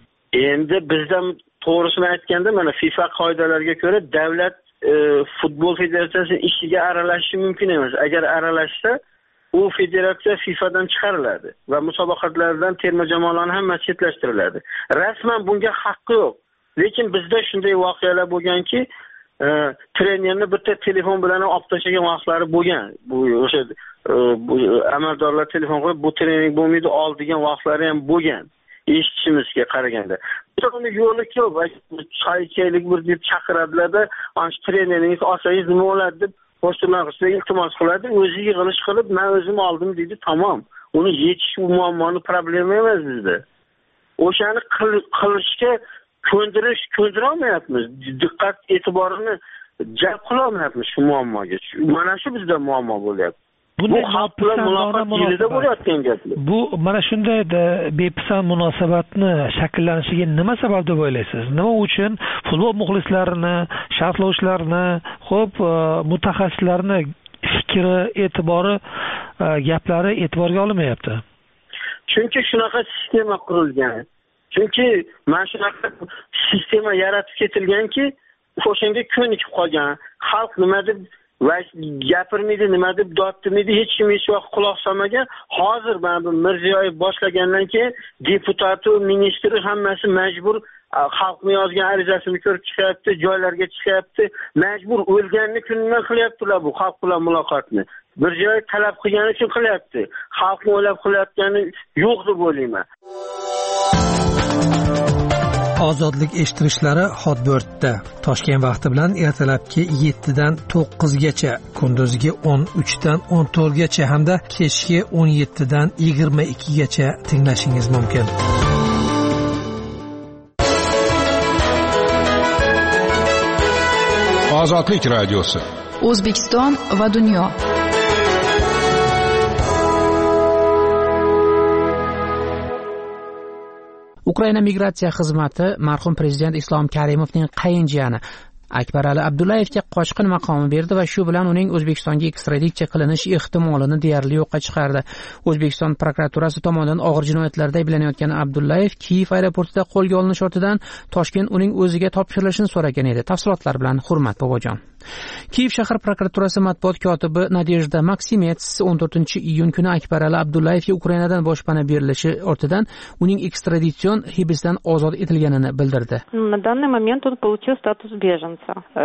Endi bizda to'g'risini aytganda, mana FIFA qoidalariga ko'ra davlat futbol federatsiyasining ishiga aralashishi mumkin emas. Agar aralashsa, u federatsiya FIFAdan chiqariladi va musobaqalardan terma jamoalarni hammasi chetlashtiriladi. Rasman bunga haqqi yo'q. lekin bizda shunday voqealar bo'lganki, trenerni bitta telefon bilan olib tashlagan vaqtlari bo'lgan. Bu o'sha amaldorlar telefon qilib, bu trening bo'lmaydi, ol degan vaqtlari ham bo'lgan. Eshitishimizga qaraganda. Uni yo'li ko'p, choy ichaylik bir deb chaqiradilarda, ana shu treneringiz olsangiz nima bo'ladi deb boshqalar qilsa iltimos qiladi, o'zi yig'ilish qilib, men o'zim oldim deydi, tamom. Uni yechish bu muammoni problema emas bizda. O'shani qilishga ko'ndira olmayapmiz. Diqqat e'tiborini jalb qila olmayapmiz shu muammoga. Mana shu bizda muammo bo'lyapti. Bu xalq bilan muloqot yilida bo'layotgan gaplar. Bu mana shunday bepisand munosabatni shakllanishiga nima sabab deb o'ylaysiz? Nima uchun futbol muxlislarini, sharhlovchilarni, mutaxassislarni fikri, e'tibori, gaplari e'tiborga olinmayapti? Chunki shunaqa sistema qurilgan. Chunki mana shunaqa sistema yaratib ketilganki, o'shanga ko'nikib qolgan. Xalq nima deb gapirmaydi, nima deb dod demaydi, hech kim hech vaqt quloq solmagan. Hozir mana Mirziyoyev boshlagandan keyin deputati, ministri hammasi majbur xalqni yozgan arizasini ko'rib chiqyapti, joylarga chiqyapti, majbur o'lganni kunidan qilyaptilar bu xalq bilan muloqotni. Mirziyoyev talab qilgani uchun qilyapti. Xalqni o'ylab qilayotgani yo'q deb o'ylayman. Ozodlik eshittirishlari Hotbirtda Toshkent vaqti bilan ertalabki 7 dan 9 gacha, kunduzgi 13 dan 14 gacha hamda kechki 17 dan 22 gacha tinglashingiz mumkin. Ozodlik radiosi. O'zbekiston va dunyo. Ukraina migratsiya xizmati marhum prezident Islom Karimovning qayinjiyani Akbarali Abdullayevga qochqin maqomi berdi va shu bilan uning O'zbekistonga ekstraditsiya qilinish ehtimolini deyarli yo'qqa chiqardi. O'zbekiston prokuraturasi tomonidan og'ir jinoyatlarda ayblanayotgan Abdullayev Kiyev aeroportida qo'lga olinish ortidan Toshkent uning o'ziga topshirilishini so'ragan edi. Tafsilotlar bilan Hurmat Bobojon. Kiyev shahar prokuraturasi matbuot kotibi Nadejda Maksimets 14-iyun kuni Akbarali Abdullayevga Ukrainadan boshpana berilishi ortidan uning ekstraditsion hibsdan ozod etilganini bildirdi. На данный момент он получил статус беженца.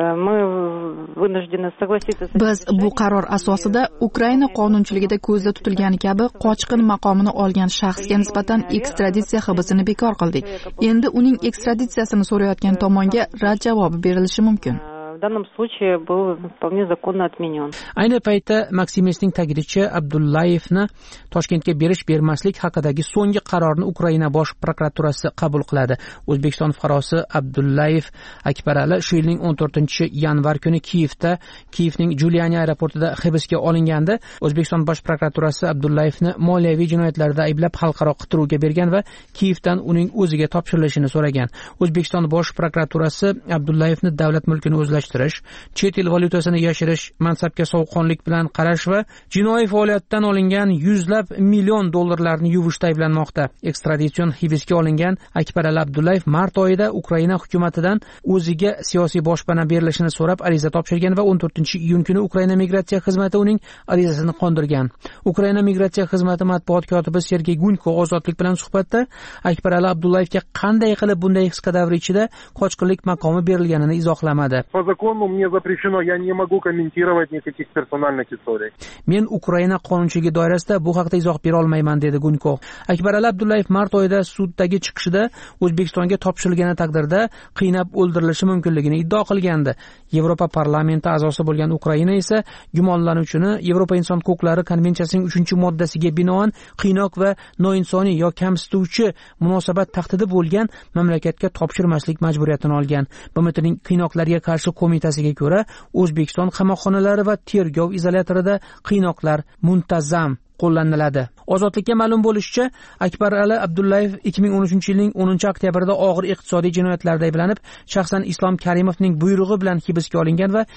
Biz bu qaror asosida Ukraina qonunchiligida ko'zda tutilgani kabi qochqin maqomini olgan shaxsga nisbatan ekstraditsiya hibsini bekor qildik. Endi uning ekstraditsiyasini so'rayotgan tomonga rad javobi berilishi mumkin. В данном случае был вполне законно отменен. Ayni paytda Maksimesning ta'kidincha Abdullayevni Toshkentga berish-bermaslik haqidagi so'nggi qarorni Ukraina bosh prokuraturasi qabul qiladi. O'zbekiston fuqarosi Abdullayev Akbarali shu yilning 14-yanvar kuni Kiyevning Juliani aeroportida hibsga olingandi. O'zbekiston bosh prokuraturasi Abdullayevni moliyaviy jinoyatlarda ayblab xalqaro qidiruvga bergan va Kiyevdan uning o'ziga topshirilishini so'ragan. O'zbekiston bosh prokuraturasi Abdullayevni davlat mulkini o'zlashtirish, chet el valyutasini yashirish, mansabga sovuqqonlik bilan qarash va jinoiy faoliyatdan olingan yuzlab million dollarlarni yuvishda ayblanmoqda. Ekstraditsion hibsga olingan Akbarali Abdullayev mart oyida Ukraina hukumatidan o'ziga siyosiy boshpana berilishini so'rab ariza topshirgan va 14-iyun kuni Ukraina migratsiya xizmati uning arizasini qondirgan. Ukraina migratsiya xizmati matbuot kotibi Sergey Gunko Ozodlik bilan suhbatda Akbarali Abdullayevga qanday qilib bunday qisqa davr ichida qochqinlik maqomi berilganini izohlamadi. По закону мне запрещено, я не могу комментировать никаких персональных историй. Men Ukraina qonunchiligi doirasida bu haqda izoh bera olmayman, dedi Gunko. Akbarali Abdullayev mart oyida suddagi chiqishida O'zbekistonga topshirilgani taqdirda qiynab o'ldirilishi mumkinligini iddao qilgandi. Yevropa parlamenti a'zosi bo'lgan Ukraina esa gumonlanuvchini Yevropa inson huquqlari konvensiyasining 3-moddasiga binoan qiynoq va noinsoniy yoki kamsituvchi munosabat tahdidi bo'lgan mamlakatga topshirmaslik majburiyatini olgan. BMTning qiynoqlarga qarshi qo'mitasiga ko'ra O'zbekiston qamoqxonalari va tergov izolyatorida qiynoqlar muntazam qo'llaniladi. Ozodlikka ma'lum bo'lishicha, Akbarali Abdullayev 2013-yilning 10-oktyabrida og'ir iqtisodiy jinoyatlarda ayblanib, shaxsan Islom Karimovning buyrug'i bilan hibsga olingan va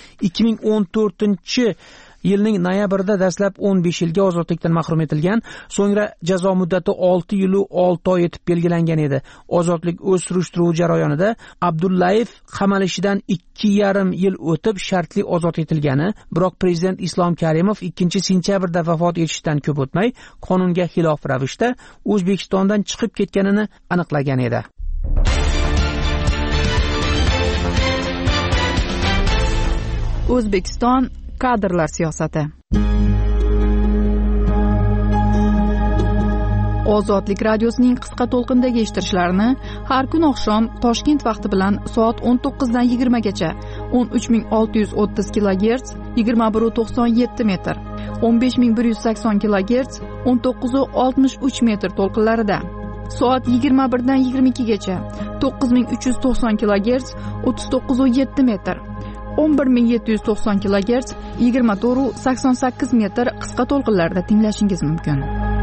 2014-yilning noyabrida dastlab 15 yilga ozodlikdan mahrum etilgan, so'ngra jazo muddati 6 yil 6 oy etib belgilangan edi. Ozodlik o'z surishtiruv jarayonida Abdullayev qamalishidan 2,5 yil o'tib shartli ozod etilgani, biroq prezident Islom Karimov 2-sentyabrda vafot etishidan ko'p o'tmay qonunga xilof ravishda O'zbekistondan chiqib ketganini aniqlagan edi. O'zbekiston kadrlar siyosati. Ozodlik radiosining qisqa to'lqindagi eshittirishlarini har kun oqshom Toshkent vaqti bilan soat 19 dan 20 gacha 13630 kHz 2197 metr, 15180 kHz 1963 metr to'lqinlarida, soat 21 dan 22 gacha 9390 kHz 3907 metr, 11790 kHz 2488 metr qisqa to'lqinlarda tinglashingiz mumkin.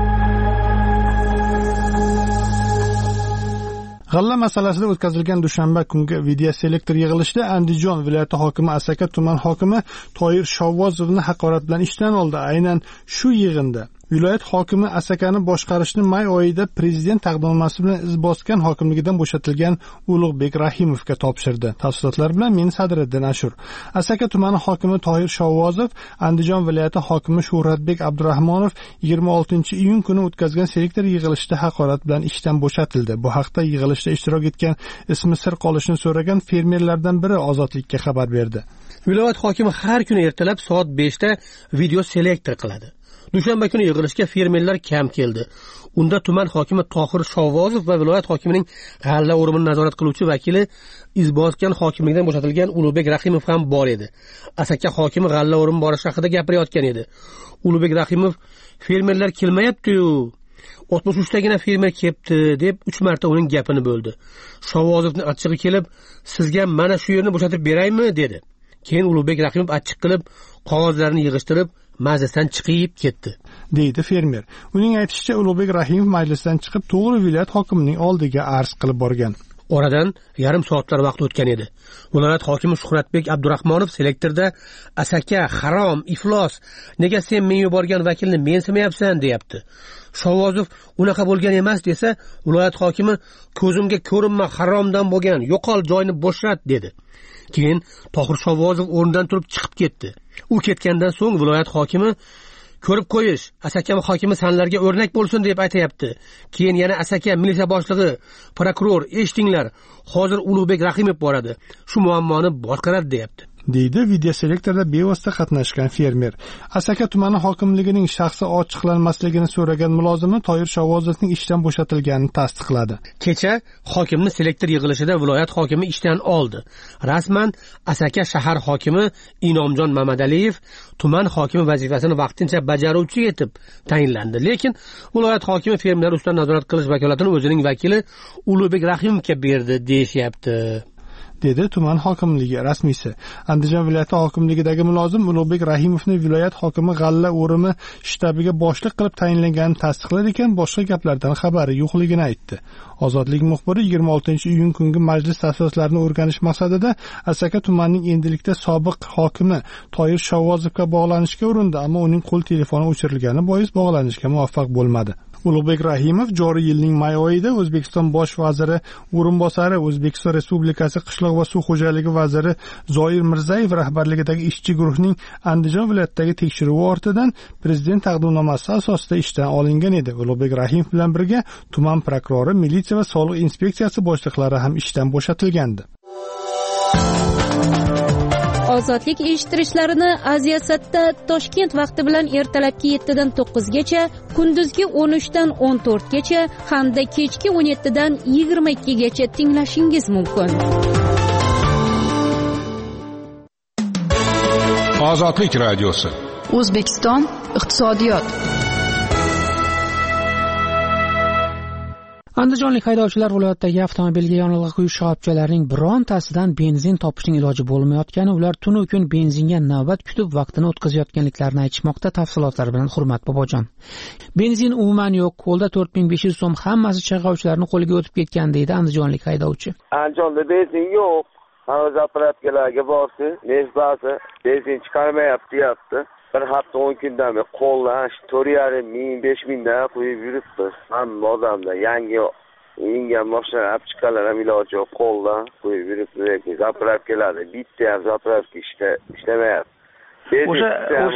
G'alla masalasida o'tkazilgan dushanba kungi video selektor yig'ilishida Andijon viloyati hokimi Asaka tuman hokimi Toyir Shovvozovni haqorat bilan ishdan oldi. Aynan shu yig'inda viloyat hokimi Asakani boshqarishni may oyida prezident taqdimnomasi bilan iz bosgan hokimligidan bo'shatilgan Ulug'bek Rahimovga topshirdi. Tafsilotlar bilan men Sadriddin Ashur. Asaka tumani hokimi Toyir Shovvozov Andijon viloyati hokimi Shuhratbek Abdurahmonov 26-iyun kuni o'tkazgan selektor yig'ilishida haqorat bilan ishdan bo'shatildi. Bu haqda yig'ilishda ishtirok etgan ismi sir qolishini so'ragan fermerlardan biri Ozodlikka xabar berdi. Viloyat hokimi har kuni ertalab soat 5 da video selektor qiladi. Dushanba kuni yig'ilishga fermerlar kam keldi. Unda tuman hokimi Tohir Shovvozov va viloyat hokimining g'alla o'rimini nazorat qiluvchi vakili izbosgan hokimlikdan bo'shatilgan Ulug'bek Rahimov ham bor edi. Asaka hokimi g'alla o'rimi borish haqida gapirayotgan edi. Ulug'bek Rahimov fermerlar kelmayapti-yu, 63 tagina fermer kelibdi deb 3 marta uning gapini bo'ldi. Shovvozovning achchig'i kelib, "Sizga mana shu yerni bo'shatib beraymi?" dedi. Keyin Ulug'bek Rahimov achchiq qilib qog'ozlarni yig'ishtirib majlisdan chiqib ketdi, deydi fermer. Uning aytishicha, Ulug'bek Rahimov majlisdan chiqib to'g'ri viloyat hokimining oldiga arz qilib borgan. Oradan yarim soatlar vaqt o'tgan edi. Viloyat hokimi Shuhratbek Abdurahmonov selektorda "Asaka, harom, iflos, nega sen men yuborgan vakilni mensimayapsan?" deyapti. Shovvozov unaqa bo'lgan emas desa, viloyat hokimi "Ko'zimga ko'rinma, haromdan bo'lgan, yo'qol, joyni bo'shat" dedi. Keyin Tohir Shovvozov o'rnidan turib chiqib ketdi. U ketgandan so'ng viloyat hokimi "Ko'rib qo'yish, Asaka hokimi sanlarga o'rnak bo'lsin" deb aytayapti. Keyin yana Asaka militsiya boshlig'i, prokuror, eshitinglar, hozir Ulug'bek Rahimov boradi, shu muammoni boshqaradi deyapti, deydi video selektorda bevosita qatnashgan fermer. Asaka tumani hokimligining shaxsi ochiqlanmasligini so'ragan mulozimi Toyir Shovvozovning ishdan bo'shatilganini tasdiqladi. Kecha hokimni selektor yig'ilishida viloyat hokimi ishdan oldi. Rasman Asaka shahar hokimi Inomjon Mamadaliyev tuman hokimi vazifasini vaqtincha bajaruvchi etib tayinlandi. Lekin viloyat hokimi fermerlar ustidan nazorat qilish vakolatini o'zining vakili Ulug'bek Rahimovga berdi deyishyapti, dedi tuman hokimligi rasmiysi. Andijon viloyati hokimligidagi mulozim Ulug'bek Rahimovni viloyat hokimi g'alla o'rimi shtabiga boshliq qilib tayinlanganini tasdiqlar ekan, boshqa gaplardan xabari yo'qligini aytdi. Ozodlik muxbiri 26-iyun kungi majlis tafsilotlarini o'rganish maqsadida Asaka tumanining endilikda sobiq hokimi Toyir Shovvozovga bog'lanishga urindi, ammo uning qo'l telefoni o'chirilgani bois bog'lanishga muvaffaq bo'lmadi. Ulug'bek Rahimov joriy yilning may oyida O'zbekiston bosh vaziri o'rinbosari, O'zbekiston Respublikasi qishloq va suv xo'jaligi vaziri Zoir Mirzayev rahbarligidagi ishchi guruhning Andijon viloyatidagi tekshiruvi ortidan prezident taqdimnomasi asosida ishdan olingan edi. Ulug'bek Rahimov bilan birga tuman prokurori, militsiya va soliq inspeksiyasi boshliqlari ham ishdan bo'shatilgandi. Ozodlik eshittirishlarini Aziyasatda Toshkent vaqti bilan ertalabki 7 dan 9 gacha, kunduzgi 13 dan 14 gacha hamda kechki 17 dan 22 gacha tinglashingiz mumkin. Ozodlik radiosi. O'zbekiston iqtisodiyot. Andijonlik haydovchilar viloyatdagi avtomobilga yonilg'i quyish shoxobchalarining birontasidan benzin topishning iloji bo'lmayotgani, ular tunu kun benzinga navbat kutib vaqtini o'tkazayotganliklarini aytishmoqda. Tafsilotlar bilan Hurmat Bobojon. Benzin umuman yo'q, qo'lda 4500 so'm, hammasi chaqovchilarning qo'liga o'tib ketgan deydi andijonlik haydovchi. Andijonda benzin yo'q. Hozir zapravkalarga borsa, nefbasi benzin chiqarmayapti, deyapti. Bir hafta 10 kundan beri qo'ldan 4,5-5,000 dan qo'yib yuribmiz. Hamma odamlar yangi ingan mashina olib chiqqanlar ham iloji yo'q, qo'ldan qo'yib yuribmiz. Zapravkalarda bitta ham zapravka ishlamayapti.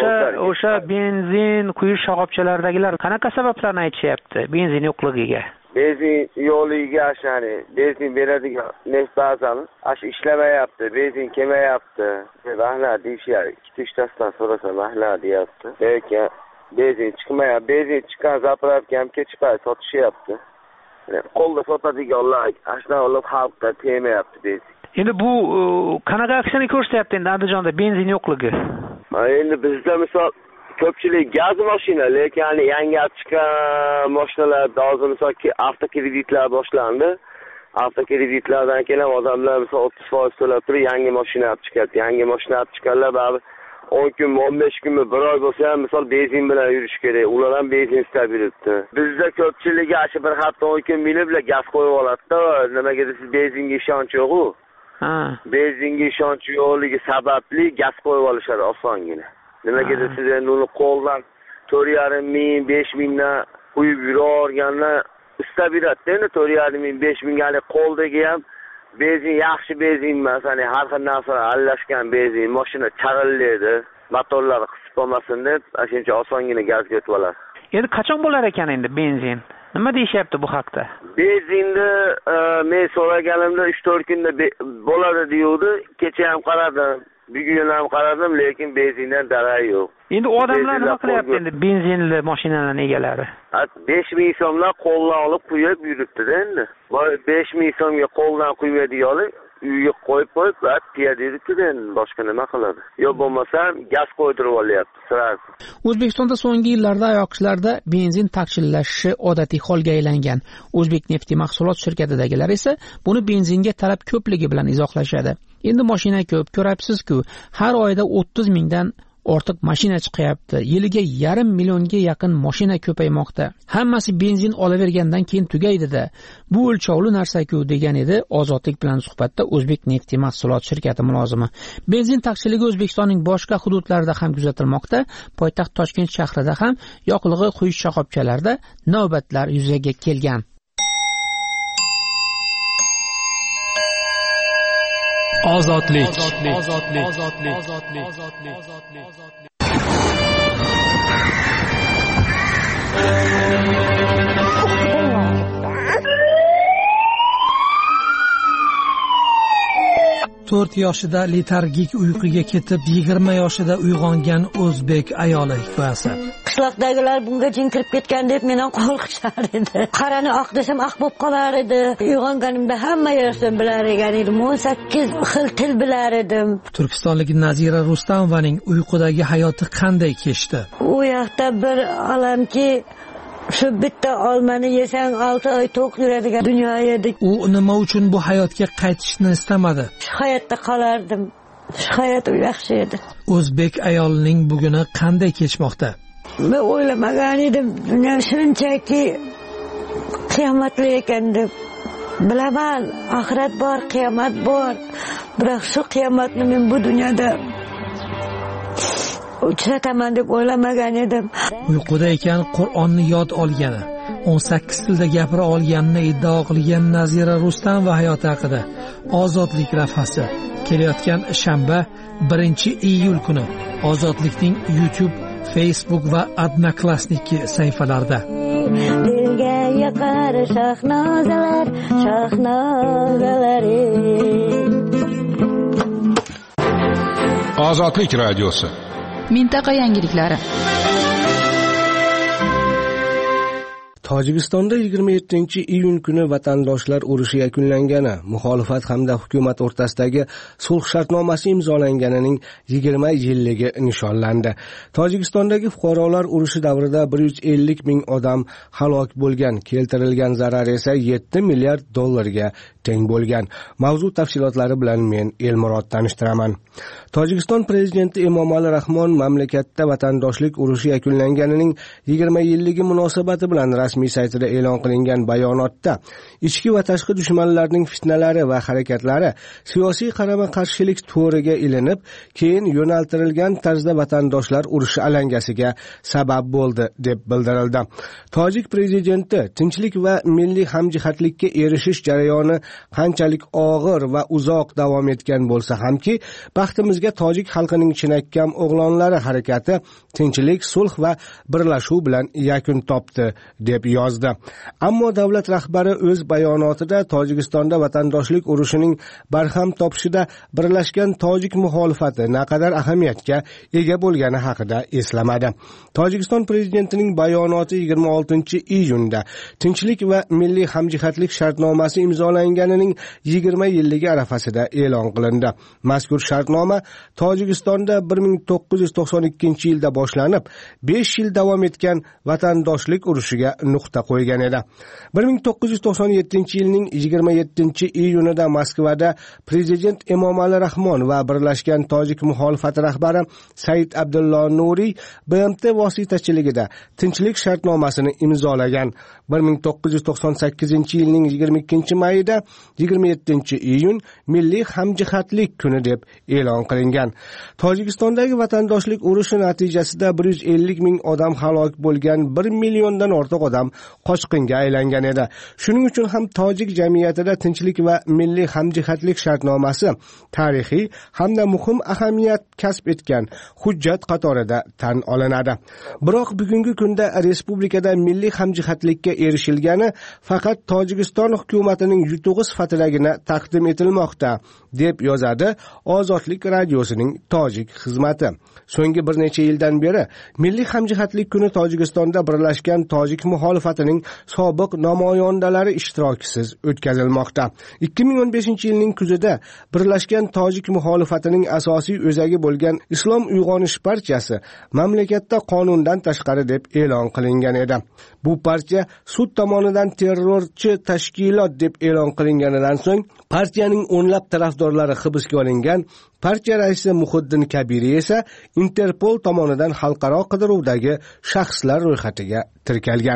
O'sha benzin quyish shoxobchalaridagilar qanaqa sabablarni aytishyapti benzin yo'qligiga? benzin yo'liga ashani benzin beradigan neft bazamiz ishlamayapti, benzin kelmayapti. Rahmat deyishar. 2-3tasidan so'rasam rahmat deyapti. Lekin benzin chiqmayapti. Benzin chiqqan zapravka ham kechib sotishyapti. Qo'lda sotadiganlar ashuna olib xalqqa tegmayapti benzin. Endi bu qanaqa aksiyani ko'rsatyapti endi Andijonda benzin yo'qligi? Endi bizda misol ko'pchilik gaz mashina, lekin yangi chiqqan mashinalarda hozir misol avtokreditlar boshlandi. Avtokreditlardan keyin odamlar misol 30% to'lab turib yangi mashina olib chiqadi. Yangi mashina olib chiqqanlar baribir 10 kun, 15 kun, bir oy bo'lsa ham misol benzin bilan yurish kerak. Ular ham benzin istab yuribdi. Bizda ko'pchiligi bir hafta 10 kun minib gaz qo'yib oladi-da. Nimaga desiz, benzinga ishonch yo'q-ku. Benzinga ishonch yo'qligi sababli gaz qo'yib olishadi osongina. Nimaga desiz, endi uni qo'ldan 4,5 ming, 5 mingdan quyib yuraverganlar istab yuradi. Endi 4,5 ming, 5 mingga qo'ldagi ham benzin yaxshi benzin emas, har xil narsa aralashgan benzin, mashina charillaydi, motorlari qisib qolmasin deb, shuncha osongina gazga o'tib oladi. Endi qachon bo'lar ekan endi benzin? Nima deyishyapti bu haqda? Benzinni men so'raganimda 3-4 kunda bo'ladi deyildi. Kecha ham qaradim, bugun ham qaradim, lekin benzindan darak yo'q. Endi odamlar nima qilyapti endi benzinli mashinalarning egalari? 5 ming so'mlar qo'ldan olib quyib yuribdi-da endi. 5 ming so'mga qo'ldan quyadiganlar uyga qo'yib piyoda yuribdi-da endi, boshqa nima qiladi? Yo bo'lmasa gaz qo'ydirib olyapti sirasi. O'zbekistonda so'nggi yillarda ayoqchilarda benzin taqchillashishi odatiy holga aylangan. O'zbekneft mahsulot shirkatidagilar esa buni benzinga talab ko'pligi bilan izohlashadi. Endi mashina ko'p ko'rabsiz-ku, har oyda 30 mingdan ortiq mashina chiqyapti. Yiliga 1,5 millionga yaqin mashina ko'paymoqda. Hammasi benzin olavergandan keyin tugaydi-da. Bu o'lchovli narsa-ku, degan edi Ozodlik bilan suhbatda O'zbekneft mahsulot shirkati mulozimi. Benzin taqchilligi O'zbekistonning boshqa hududlarida ham kuzatilmoqda. Poytaxt Toshkent shahrida ham yoqilg'i quyish shoxobchalarida navbatlar yuzaga kelgan. Ozodlik. To'rt yoshida letargik uyquga ketib 20 yoshida uyg'ongan o'zbek ayoli hikoyasi. Qishloqdagilar bunga jin kirib ketgan deb mendan qo'rqishar edi. Qarani oq desam oq bo'lib qolar edi. Uyg'onganimda hamma narsani bilar edim. 18 xil til bilar edim. Turkistonlik Nazira Rustamovaning uyqudagi hayoti qanday kechdi? U yoqda bir olamki shu bitta olmani yesang 6 oy to'q yuradigan dunyo edi. U nima uchun bu hayotga qaytishni istamadi? Shu hayotda qolardim. Shu hayot yaxshi edi. O'zbek ayolining buguni qanday kechmoqda? Men o'ylamagan edim, dunyo shunchaki qiyomatli ekan deb. Bilaman, oxirat bor, qiyomat bor. Biroq shu qiyomatni men bu dunyoda uchrataman deb o'ylamagan edim. Uyquda ekan Qur'onni yod olgani, 18 tilda gapira olganini iddao qilgan Nazira Rustamova hayoti haqida Ozodlik rafasi kelayotgan shanba 1-iyul kuni Ozodlikning YouTube, Facebook va Odnoklassniki sahifalarida. Dilga yoqar shahnozalar, shahnozalari. Ozodlik radiosi. Mintaqa yangiliklari. Tojikistonda 27-iyun kuni vatandoshlar urushi yakunlangani, muxolifat hamda hukumat o'rtasidagi sulh shartnomasi imzolanganining 20 yilligi nishonlandi. Tojikistondagi fuqarolar urushi davrida 150 ming odam halok bo'lgan, keltirilgan zarar esa 7 milliard dollarga teng bo'lgan. Mavzu tafsilotlari bilan men Elmurod tanishtiraman. Tojikiston prezidenti Emomali Rahmon mamlakatda vatandoshlik urushi yakunlanganining 20 yilligi munosabati bilan rasmiy saytida e'lon qilingan bayonotda ichki va tashqi dushmanlarning fitnalari va harakatlari siyosiy qarama-qarshilik to'riga ilinib, keyin yo'naltirilgan tarzda vatandoshlar urushi alangasiga sabab bo'ldi deb bildirildi. Tojik prezidenti tinchlik va milliy hamjihatlikka erishish jarayoni qanchalik og'ir va uzoq davom etgan bo'lsa hamki, baxtimizga tojik xalqining chinakam o'g'lonlari harakati tinchlik, sulh va birlashuv bilan yakun topdi deb deb yozdi. Ammo davlat rahbari o'z bayonotida Tojikistonda vatandoshlik urushining barham topishida birlashgan tojik muxolifati naqadar ahamiyatga ega bo'lgani haqida eslamadi. Tojikiston prezidentining bayonoti 26-iyunda tinchlik va milliy hamjihatlik shartnomasi imzolanganining 20 yilligi arafasida e'lon qilindi. Mazkur shartnoma Tojikistonda 1992-yilda boshlanib, 5 yil davom etgan vatandoshlik urushiga nuqta qo'ygan edi. 1997-yilning 27-iyunida Moskvada prezident Emomali Rahmon va birlashgan tojik muxolifati rahbari Said Abdullo Nuriy BMT vositachiligida tinchlik shartnomasini imzolagan. 1998-yilning 22-mayida 27-iyun milliy hamjihatlik kuni deb e'lon qilingan. Tojikistondagi vatandoshlik urushi natijasida 150 ming odam halok bo'lgan, 1 milliondan ortiq odam qochqinga aylangan edi. Shuning uchun ham tojik jamiyatida tinchlik va milliy hamjihatlik shartnomasi tarixiy hamda muhim ahamiyat kasb etgan hujjat qatorida tan olinadi. Biroq bugungi kunda respublikada milliy hamjihatlikka erishilgani faqat Tojikiston hukumatining yutug'i sifatidagina taqdim etilmoqda, deb yozadi Ozodlik radiosining tojik xizmati. So'nggi bir necha yildan beri milliy hamjihatlik kuni Tojikistonda birlashgan tojik muxolifatining sobiq namoyandalari ishtirokisiz o'tkazilmoqda. 2015-yilning kuzida birlashgan tojik muxolifatining asosiy o'zagi bo'lgan Islom uyg'onish partiyasi mamlakatda qonundan tashqari deb e'lon qilingan edi. Bu partiya sud tomonidan terrorchi tashkilot deb e'lon qilinganidan so'ng partiyaning o'nlab tarafdorlari hibsga olingan. Partiya raisi Muhiddin Kabiri esa Interpol tomonidan xalqaro qidiruvdagi shaxslar ro'yxatiga tirkalgan.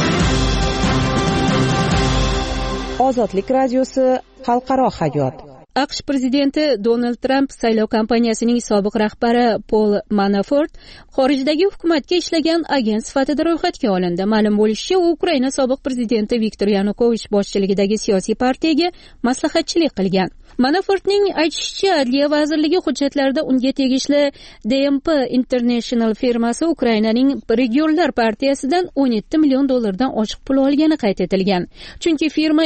Ozodlik radiosi xalqaro hayot. AQSh prezidenti Donald Tramp saylov kampaniyasining sobiq rahbari Paul Manafort xorijdagi hukumatga ishlagan agent sifatida ro'yxatga olindi. Ma'lum bo'lishicha, u Ukraina sobiq prezidenti Viktor Yanukovich boshchiligidagi siyosiy partiyaga maslahatchilik qilgan. Manafortning aytishicha, Adliya vazirligi hujjatlarida unga tegishli DMP International firmasi Ukrainaning Regionlar partiyasidan $17 million ochiq pul olgani qayd etilgan. Chunki firma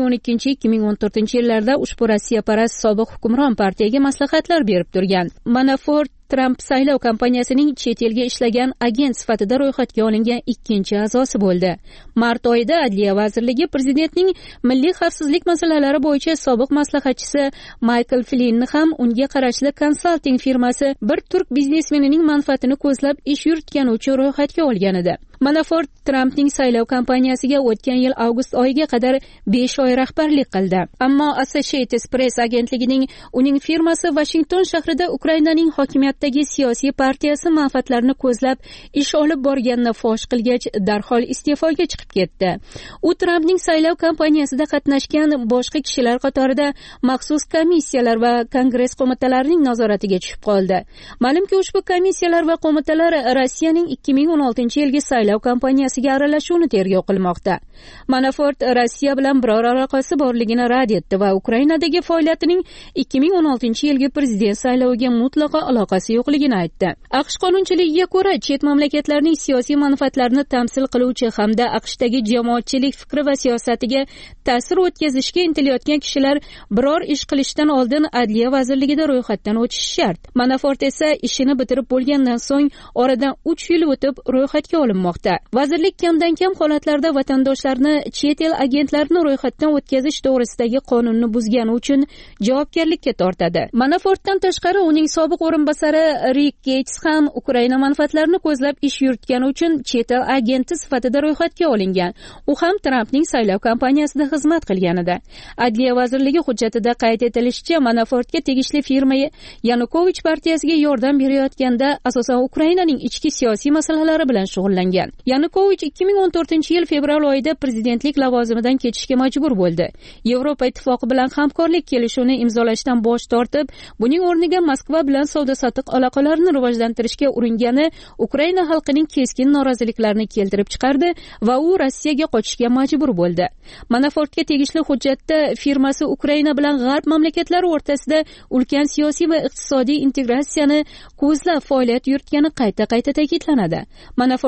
2012-2014 yillarda ushbu Rossiya parast sobiq hukmron partiyaga maslahatlar berib turgan. Manafort Tramp saylov kampaniyasining chet elga ishlagan agent sifatida ro'yxatga olingan ikkinchi a'zosi bo'ldi. Mart oyida Adliya vazirligi prezidentning milliy xavfsizlik masalalari bo'yicha sobiq maslahatchisi Michael Flynnni ham unga qarashli konsalting firmasi bir turk biznesmenining manfaatini ko'zlab ish yuritgani uchun ro'yxatga olgan edi. Manafort Trampning saylov kampaniyasiga o'tgan yil avgust oyiga qadar 5 oy rahbarlik qildi. Ammo Associated Press agentligining uning firmasi Washington shahrida Ukrainaning hokimiyatdagi siyosiy partiyasi manfaatlarini ko'zlab ish olib borganini fosh qilgach, darhol iste'foga chiqib ketdi. U Trampning saylov kampaniyasida qatnashgan boshqa kishilar qatorida maxsus komissiyalar va kongress qo'mitalarining nazoratiga tushib qoldi. Ma'lumki, ushbu komissiyalar va qo'mitalar Rossiyaning 2016-yilgi saylov kampaniyasiga aralashuvni tergov qilmoqda. Manafort Rossiya bilan biror aloqasi borligini rad etdi va Ukrainadagi faoliyatining 2016-yilgi prezident sayloviga mutlaqo aloqasi yo'qligini aytdi. AQSh qonunchiligiga ko'ra, chet mamlakatlarning siyosiy manfaatlarini tamsil qiluvchi hamda AQShdagi jamoatchilik fikri va siyosatiga ta'sir o'tkazishga intilayotgan kishilar biror ish qilishdan oldin Adliya vazirligida ro'yxatdan o'tishi shart. Manafort esa ishini bitirib bo'lgandan so'ng oradan 3 yil o'tib ro'yxatga olinmoqda. Vazirlik kamdan kam holatlarda vatandoshlarni chet el agentlarini ro'yxatdan o'tkazish to'g'risidagi qonunni buzgani uchun javobgarlikka tortadi. Manafortdan tashqari uning sobiq o'rinbosari Rick Gates ham Ukraina manfaatlarini ko'zlab ish yuritgani uchun chet el agenti sifatida ro'yxatga olingan. U ham Trampning saylov kampaniyasida xizmat qilgan edi. Adliya vazirligi hujjatida qayd etilishicha, Manafortga tegishli firma Yanukovich partiyasiga yordam berayotganda asosan Ukrainaning ichki siyosiy masalalari bilan shug'ullangan. Yanukovich 2014-yil fevral oyida prezidentlik lavozimidan ketishga majbur bo'ldi. Yevropa ittifoqi bilan hamkorlik kelishuvini imzolashdan bosh tortib, buning o'rniga Moskva bilan savdo-sotiq aloqalarini rivojlantirishga uringani Ukraina xalqining keskin noroziliklarini keltirib chiqardi va u Rossiyaga qochishga majbur bo'ldi. Manafortga tegishli hujjatda firmasi Ukraina bilan g'arb mamlakatlari o'rtasida ulkan siyosiy va iqtisodiy integratsiyani ko'zlab faoliyat yuritgani qayta ta'kidlanadi. Manafortga tegishli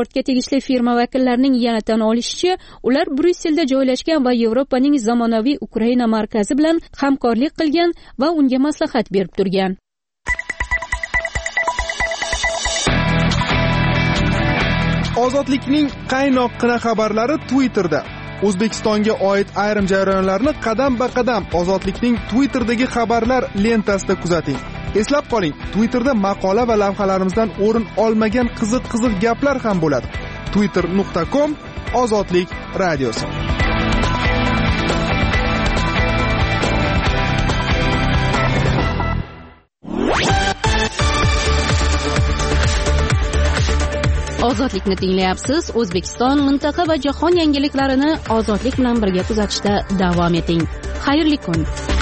asosli firma vakillarining yana tan olishicha, ular Bryusselda joylashgan va Yevropaning zamonaviy Ukraina markazi bilan hamkorlik qilgan va unga maslahat berib turgan. Ozodlikning qaynoqqina xabarlari Twitterda. O'zbekistonga oid ayrim jarayonlarni qadam-ba-qadam Ozodlikning Twitterdagi xabarlar lentasida kuzating. Eslab qoling, Twitterda maqola va lavhalarimizdan o'rin olmagan qiziq gaplar ham bo'ladi. twitter.com/ozodlik radiosi. Ozodlikni tinglayapsiz. O'zbekiston, mintaqa va jahon yangiliklarini ozodlik bilan birga kuzatishda davom eting. Xayrli kun.